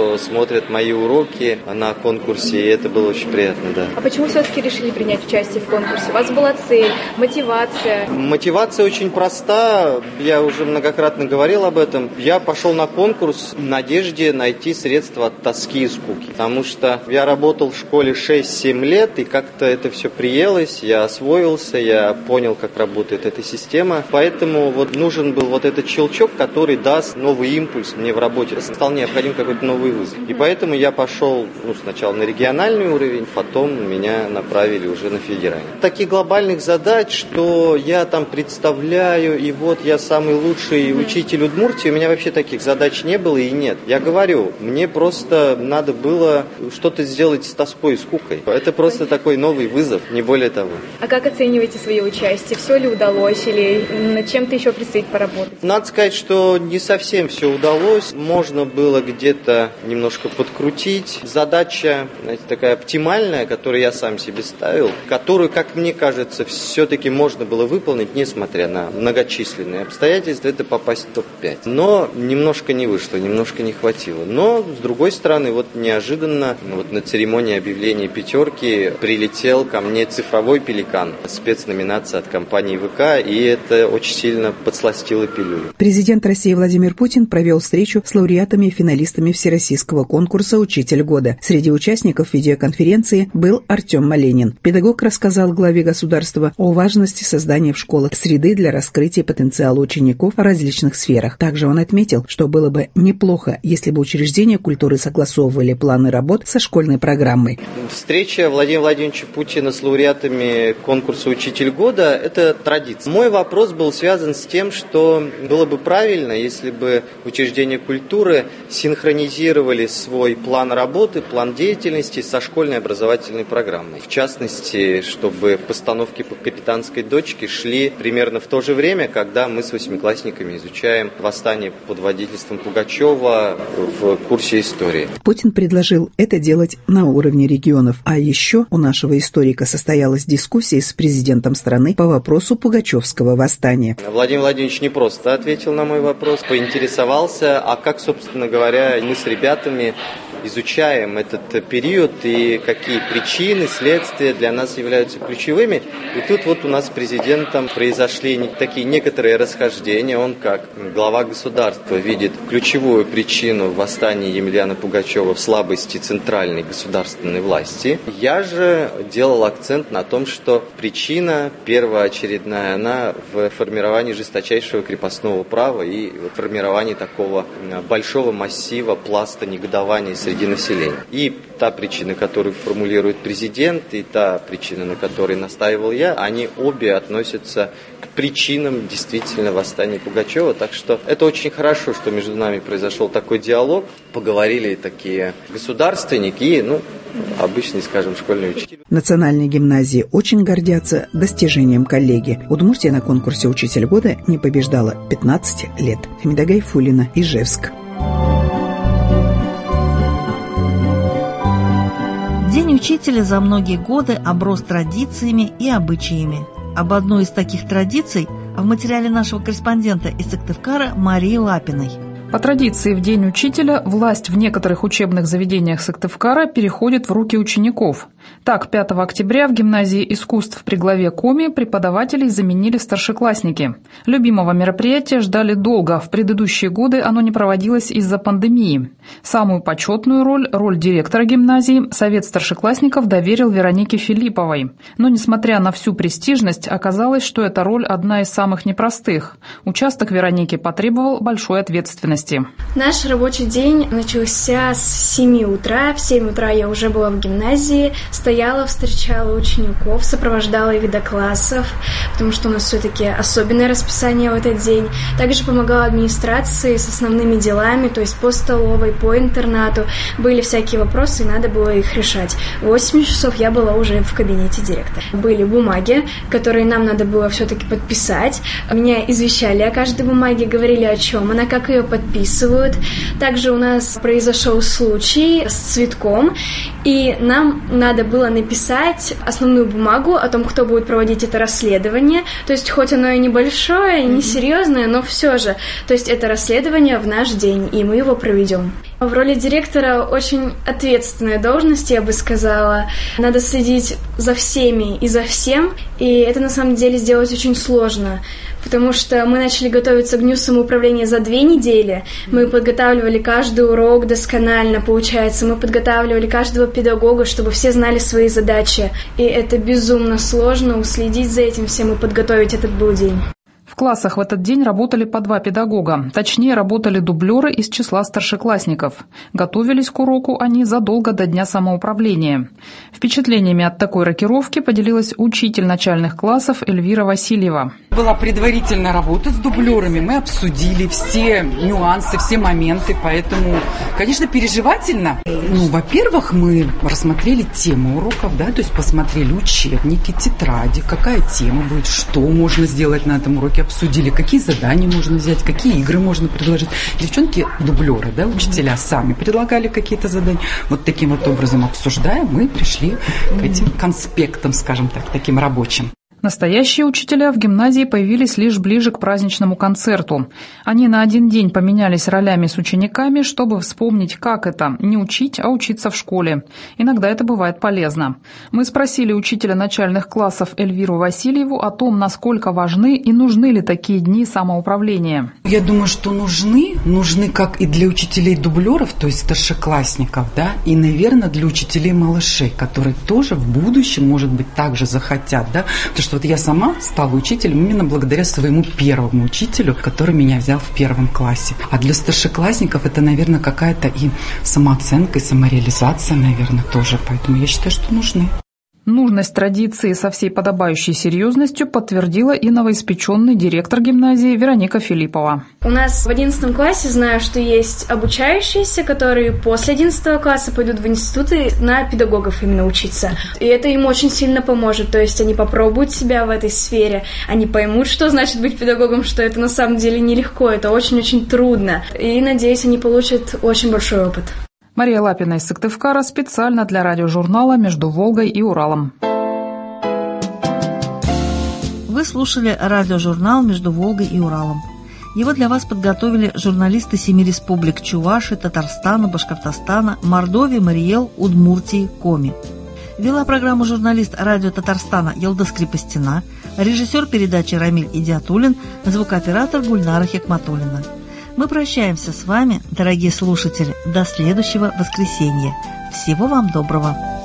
что смотрят мои уроки на конкурсе, и это было очень приятно, да. А почему все-таки решили принять участие в конкурсе? У вас была цель, мотивация? Мотивация очень проста, я уже многократно говорил об этом. Я пошел на конкурс в надежде найти средства от тоски и скуки, потому что я работал в школе шесть-семь лет, и как-то это все приелось, я освоился, я понял, как работает эта система, поэтому вот нужен был вот этот щелчок, который даст новый импульс мне в работе. Стал необходим какой-то новый вызов. И поэтому я пошел ну, сначала на региональный уровень, потом меня направили уже на федеральный. Таких глобальных задач, что я там представляю, и вот я самый лучший учитель Удмуртии, у меня вообще таких задач не было и нет. Я говорю, мне просто надо было что-то сделать с тоской и скукой. Это просто такой новый вызов, не более того. А как оцениваете свое участие? Все ли удалось или над чем-то еще предстоит поработать? Надо сказать, что не совсем все удалось. Можно было где-то немножко подкрутить. Задача, знаете, такая оптимальная, которую я сам себе ставил, которую, как мне кажется, все-таки можно было выполнить, несмотря на многочисленные обстоятельства, это попасть в топ пять. Но немножко не вышло, немножко не хватило. Но, с другой стороны, вот неожиданно вот на церемонии объявления пятерки прилетел ко мне цифровой пеликан, спецноминация от компании ВК, и это очень сильно подсластило пилюлю. Президент России Владимир Путин провел встречу с лауреатами и финалистами Всероссийского конкурса «Учитель года». Среди участников видеоконференции был Артем Маленин. Педагог рассказал главе государства о важности создания в школах среды для раскрытия потенциала учеников в различных сферах. Также он отметил, что было бы неплохо, если бы учреждения культуры согласовывали планы работ со школьной программой. Встреча Владимира Владимировича Путина с лауреатами конкурса «Учитель года» – это традиция. Мой вопрос был связан с тем, что было бы правильно, если бы учреждения культуры синхронизировали свой план работы, план деятельности со школьной образовательной программой. В частности, чтобы постановки по «Капитанской дочке» шли примерно в то же время, когда мы с восьмиклассниками изучаем «Восстание под водительством Пугачева» в курсе истории. Путин предложил это делать на уровне регионов. А еще у нашего историка состоялась дискуссия с президентом страны по вопросу пугачевского восстания. Владимир Владимирович не просто ответил на мой вопрос, поинтересовался, а как, собственно говоря, мы с ребятами изучаем этот период и какие причины, следствия для нас являются ключевыми. И тут вот у нас с президентом произошли такие некоторые расхождения. Он, как глава государства, видит ключевую причину восстания Емельяна Пугачева в слабости центральной государственной власти. Я же делал акцент на том, что причина первоочередная, она в формировании жесточайшего крепостного права и в формировании такого большого массива, пласта негодования среди населения. И та причина, которую формулирует президент, и та причина, на которой настаивал я, они обе относятся к причинам действительно восстания Пугачева. Так что это очень хорошо, что между нами произошел такой диалог. Поговорили такие государственники и, ну, обычный, скажем, школьный учитель. Национальные гимназии очень гордятся достижением коллеги. Удмуртия на конкурсе «Учитель года» не побеждала пятнадцать лет. Хамида Гайфуллина, Ижевск. День учителя за многие годы оброс традициями и обычаями. Об одной из таких традиций в материале нашего корреспондента из Сыктывкара Марии Лапиной. По традиции в День учителя власть в некоторых учебных заведениях Сыктывкара переходит в руки учеников. Так, пятого октября в гимназии искусств при главе Коми преподавателей заменили старшеклассники. Любимого мероприятия ждали долго, в предыдущие годы оно не проводилось из-за пандемии. Самую почетную роль, роль директора гимназии, Совет старшеклассников доверил Веронике Филипповой. Но, несмотря на всю престижность, оказалось, что эта роль одна из самых непростых. Участок Вероники потребовал большой ответственности. Наш рабочий день начался с семи утра. В семь утра я уже была в гимназии, стояла, встречала учеников, сопровождала их до классов, потому что у нас все-таки особенное расписание в этот день. Также помогала администрации с основными делами, то есть по столовой, по интернату. Были всякие вопросы, и надо было их решать. В восемь часов я была уже в кабинете директора. Были бумаги, которые нам надо было все-таки подписать. Меня извещали о каждой бумаге, говорили о чем она, как ее подписать. Подписывают. Также у нас произошел случай с цветком, и нам надо было написать основную бумагу о том, кто будет проводить это расследование. То есть, хоть оно и небольшое, и несерьезное, но все же. То есть, это расследование в наш день, и мы его проведем. В роли директора очень ответственная должность, я бы сказала. Надо следить за всеми и за всем, и это на самом деле сделать очень сложно, потому что мы начали готовиться к дню самоуправления за две недели. Мы подготавливали каждый урок досконально, получается. Мы подготавливали каждого педагога, чтобы все знали свои задачи. И это безумно сложно, уследить за этим всем и подготовить этот был день. В классах в этот день работали по два педагога. Точнее, работали дублеры из числа старшеклассников. Готовились к уроку они задолго до дня самоуправления. Впечатлениями от такой рокировки поделилась учитель начальных классов Эльвира Васильева. Была предварительная работа с дублерами. Мы обсудили все нюансы, все моменты. Поэтому, конечно, переживательно. Ну, во-первых, мы рассмотрели тему уроков, да, то есть посмотрели учебники, тетради, какая тема будет, что можно сделать на этом уроке. Обсудили, какие задания можно взять, какие игры можно предложить. Девчонки, дублеры, да, учителя сами предлагали какие-то задания. Вот таким вот образом обсуждая, мы пришли к этим конспектам, скажем так, таким рабочим. Настоящие учителя в гимназии появились лишь ближе к праздничному концерту. Они на один день поменялись ролями с учениками, чтобы вспомнить, как это – не учить, а учиться в школе. Иногда это бывает полезно. Мы спросили учителя начальных классов Эльвиру Васильеву о том, насколько важны и нужны ли такие дни самоуправления. Я думаю, что нужны. Нужны как и для учителей-дублеров, то есть старшеклассников, да, и, наверное, для учителей-малышей, которые тоже в будущем, может быть, также захотят, да, потому что вот я сама стала учителем именно благодаря своему первому учителю, который меня взял в первом классе. А для старшеклассников это, наверное, какая-то и самооценка, и самореализация, наверное, тоже. Поэтому я считаю, что нужны. Нужность традиции со всей подобающей серьезностью подтвердила и новоиспеченный директор гимназии Вероника Филиппова. У нас в одиннадцатом классе знаю, что есть обучающиеся, которые после одиннадцатого класса пойдут в институты на педагогов именно учиться. И это им очень сильно поможет. То есть они попробуют себя в этой сфере, они поймут, что значит быть педагогом, что это на самом деле нелегко, это очень-очень трудно. И, надеюсь, они получат очень большой опыт. Мария Лапина из Сыктывкара специально для радиожурнала «Между Волгой и Уралом». Вы слушали радиожурнал «Между Волгой и Уралом». Его для вас подготовили журналисты семи республик Чувашии, Татарстана, Башкортостана, Мордовии, Мариэл, Удмуртии, Коми. Вела программу журналист радио Татарстана Йылдыз Крепостина, режиссер передачи Рамиль Идиатуллин, звукооператор Гульнара Хекматуллина. Мы прощаемся с вами, дорогие слушатели, до следующего воскресенья. Всего вам доброго!